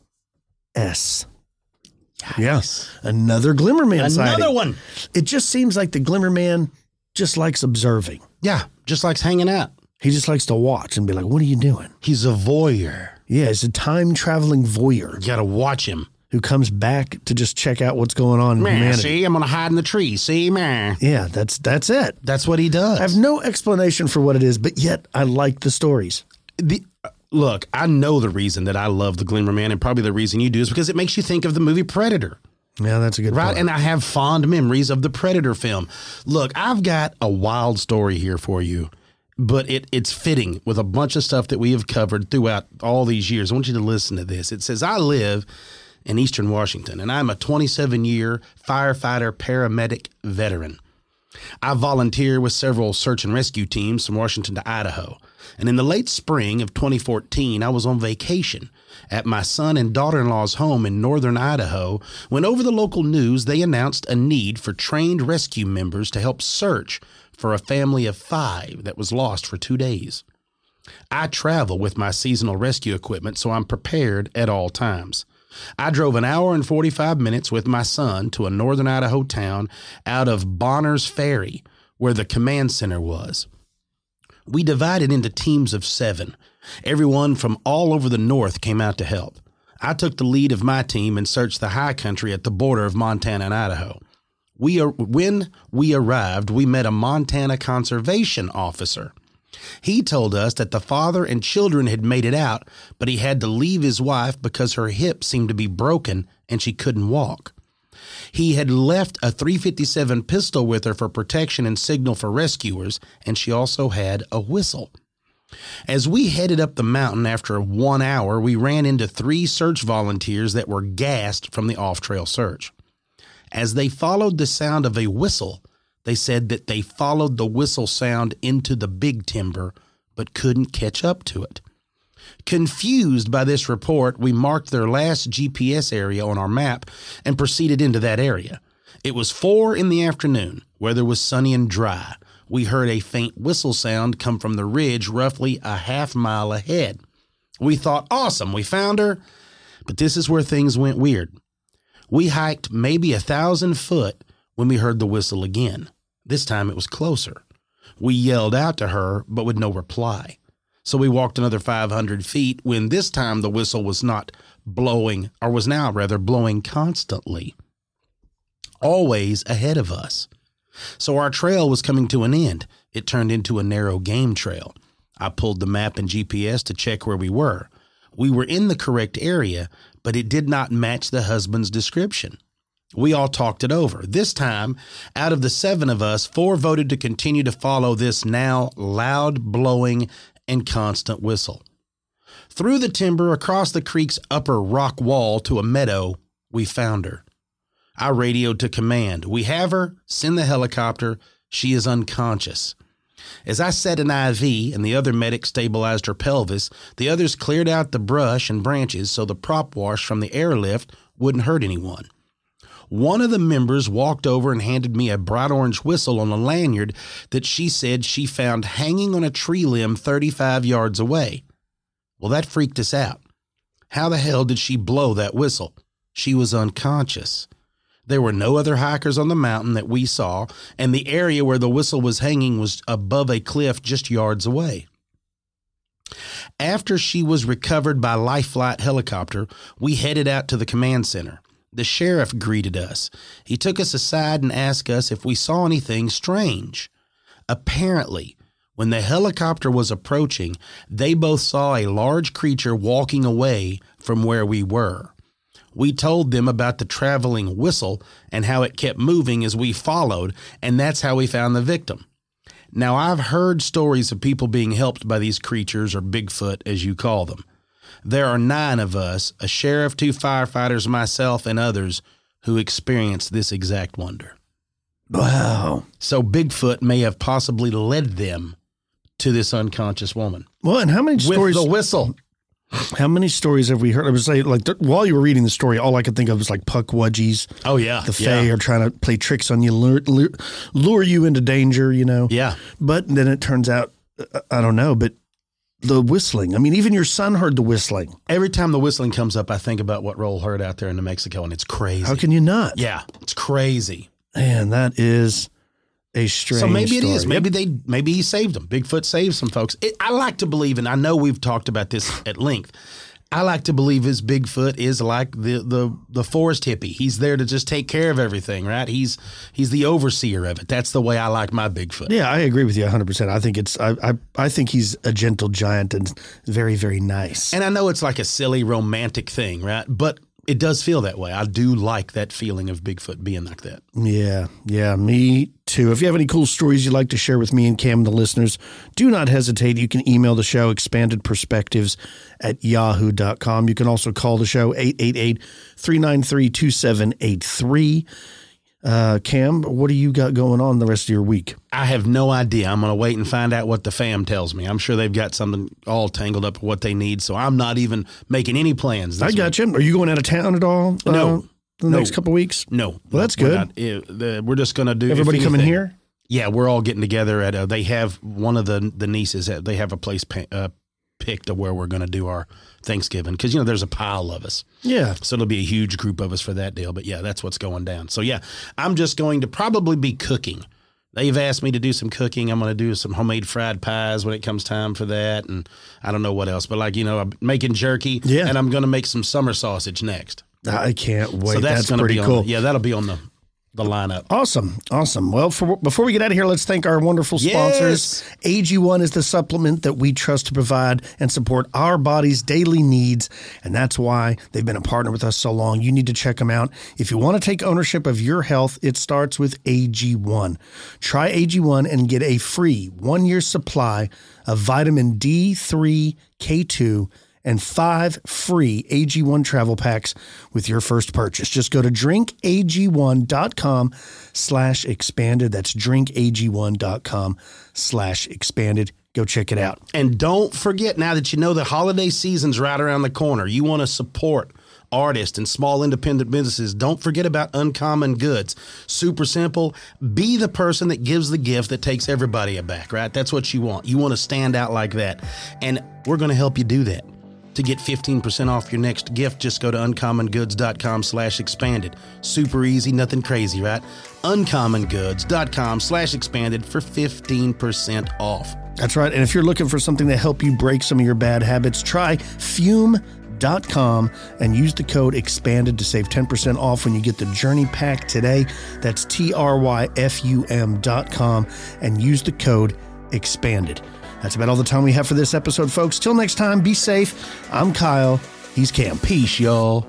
Speaker 2: S. Yes. Yeah. Another Glimmerman sighting.
Speaker 1: Another one.
Speaker 2: It just seems like the Glimmerman just likes observing.
Speaker 1: Yeah, just likes hanging out.
Speaker 2: He just likes to watch and be like, "What are you doing?"
Speaker 1: He's a voyeur.
Speaker 2: Yeah, he's a time-traveling voyeur.
Speaker 1: You got to watch him.
Speaker 2: Who comes back to just check out what's going on in humanity.
Speaker 1: See, I'm going to hide in the tree. See, man.
Speaker 2: Yeah, that's it.
Speaker 1: That's what he does.
Speaker 2: I have no explanation for what it is, but yet I like the stories.
Speaker 1: Look, I know the reason that I love the Glimmerman, and probably the reason you do, is because it makes you think of the movie Predator.
Speaker 2: Yeah, that's a good point.
Speaker 1: And I have fond memories of the Predator film. Look, I've got a wild story here for you, but it's fitting with a bunch of stuff that we have covered throughout all these years. I want you to listen to this. It says, I live in Eastern Washington, and I'm a 27-year firefighter paramedic veteran. I volunteer with several search and rescue teams from Washington to Idaho. And in the late spring of 2014, I was on vacation at my son and daughter-in-law's home in northern Idaho when over the local news they announced a need for trained rescue members to help search for a family of 5 that was lost for 2 days. I travel with my seasonal rescue equipment, so I'm prepared at all times. I drove an hour and 45 minutes with my son to a northern Idaho town out of Bonners Ferry, where the command center was. We divided into teams of 7. Everyone from all over the north came out to help. I took the lead of my team and searched the high country at the border of Montana and Idaho. When we arrived, we met a Montana conservation officer. He told us that the father and children had made it out, but he had to leave his wife because her hip seemed to be broken and she couldn't walk. He had left a .357 pistol with her for protection and signal for rescuers, and she also had a whistle. As we headed up the mountain after 1 hour, we ran into 3 search volunteers that were gassed from the off-trail search. As they followed the sound of a whistle, they said that they followed the whistle sound into the big timber, but couldn't catch up to it. Confused by this report, we marked their last GPS area on our map and proceeded into that area. It was 4 in the afternoon. Weather was sunny and dry. We heard a faint whistle sound come from the ridge roughly a half mile ahead. We thought, awesome, we found her. But this is where things went weird. We hiked maybe 1,000 foot when we heard the whistle again. This time it was closer. We yelled out to her, but with no reply. So we walked another 500 feet when this time the whistle was not blowing, or was now rather blowing constantly, always ahead of us. So our trail was coming to an end. It turned into a narrow game trail. I pulled the map and GPS to check where we were. We were in the correct area, but it did not match the husband's description. We all talked it over. This time, out of the 7 of us, 4 voted to continue to follow this now loud blowing and constant whistle. Through the timber, across the creek's upper rock wall to a meadow, we found her. I radioed to command. We have her. Send the helicopter. She is unconscious. As I set an IV and the other medic stabilized her pelvis, the others cleared out the brush and branches so the prop wash from the airlift wouldn't hurt anyone. One of the members walked over and handed me a bright orange whistle on a lanyard that she said she found hanging on a tree limb 35 yards away. Well, that freaked us out. How the hell did she blow that whistle? She was unconscious. There were no other hikers on the mountain that we saw, and the area where the whistle was hanging was above a cliff just yards away. After she was recovered by Life Flight helicopter, we headed out to the command center. The sheriff greeted us. He took us aside and asked us if we saw anything strange. Apparently, when the helicopter was approaching, they both saw a large creature walking away from where we were. We told them about the traveling whistle and how it kept moving as we followed, and that's how we found the victim. Now, I've heard stories of people being helped by these creatures, or Bigfoot, as you call them. There are 9 of us, a sheriff, 2 firefighters, myself, and others, who experienced this exact wonder.
Speaker 2: Wow.
Speaker 1: So Bigfoot may have possibly led them to this unconscious woman.
Speaker 2: Well, and how many stories?
Speaker 1: With the whistle.
Speaker 2: How many stories have we heard? I would say, like, while you were reading the story, all I could think of was like Puckwudgies.
Speaker 1: Oh, yeah.
Speaker 2: The Fae are trying to play tricks on you, lure you into danger, you know?
Speaker 1: Yeah.
Speaker 2: But then it turns out, I don't know, but the whistling. I mean, even your son heard the whistling.
Speaker 1: Every time the whistling comes up, I think about what Roll heard out there in New Mexico, and it's crazy.
Speaker 2: How can you not?
Speaker 1: Yeah, it's crazy.
Speaker 2: Man, that is a strange
Speaker 1: So maybe it
Speaker 2: story.
Speaker 1: is. Maybe he saved them. Bigfoot saved some folks. I like to believe, and I know we've talked about this at length, I like to believe his Bigfoot is like the forest hippie. He's there to just take care of everything, right? He's the overseer of it. That's the way I like my Bigfoot.
Speaker 2: Yeah, I agree with you 100%. I think I think he's a gentle giant and very, very nice.
Speaker 1: And I know it's like a silly romantic thing, right? But it does feel that way. I do like that feeling of Bigfoot being like that.
Speaker 2: Yeah, me too. If you have any cool stories you'd like to share with me and Cam and the listeners, do not hesitate. You can email the show, expandedperspectives@yahoo.com. You can also call the show, 888-393-2783. Cam, what do you got going on the rest of your week?
Speaker 1: I have no idea. I'm going to wait and find out what the fam tells me. I'm sure they've got something all tangled up with what they need, so I'm not even making any plans.
Speaker 2: I got you. Are you going out of town at all?
Speaker 1: No.
Speaker 2: The next couple of weeks?
Speaker 1: No.
Speaker 2: Well, that's good.
Speaker 1: We're just going to do
Speaker 2: everybody coming here?
Speaker 1: Yeah, we're all getting together at they have one of the nieces, they have a place picked of where we're going to do our Thanksgiving, because there's a pile of us.
Speaker 2: Yeah.
Speaker 1: So it'll be a huge group of us for that deal. But yeah, that's what's going down. So yeah, I'm just going to probably be cooking. They've asked me to do some cooking. I'm going to do some homemade fried pies when it comes time for that. And I don't know what else, but I'm making jerky.
Speaker 2: Yeah.
Speaker 1: And I'm going to make some summer sausage next.
Speaker 2: I can't wait.
Speaker 1: So that's
Speaker 2: pretty cool.
Speaker 1: That'll be on the lineup.
Speaker 2: Awesome. Well, before we get out of here, let's thank our wonderful sponsors.
Speaker 1: Yes.
Speaker 2: AG1 is the supplement that we trust to provide and support our body's daily needs, and that's why they've been a partner with us so long. You need to check them out. If you want to take ownership of your health, it starts with AG1. Try AG1 and get a free 1-year supply of vitamin D3, K2, and 5 free AG1 travel packs with your first purchase. Just go to drinkag1.com/expanded. That's drinkag1.com/expanded. Go check it out.
Speaker 1: And don't forget, now that you know the holiday season's right around the corner, you want to support artists and small independent businesses, don't forget about Uncommon Goods. Super simple. Be the person that gives the gift that takes everybody aback, right? That's what you want. You want to stand out like that. And we're going to help you do that. To get 15% off your next gift, just go to uncommongoods.com/expanded. Super easy, nothing crazy, right? uncommongoods.com/expanded for 15% off.
Speaker 2: That's right. And if you're looking for something to help you break some of your bad habits, try Fume.com and use the code EXPANDED to save 10% off when you get the Journey Pack today. That's TRYFUM.com and use the code EXPANDED. That's about all the time we have for this episode, folks. Till next time, be safe. I'm Kyle. He's Cam. Peace, y'all.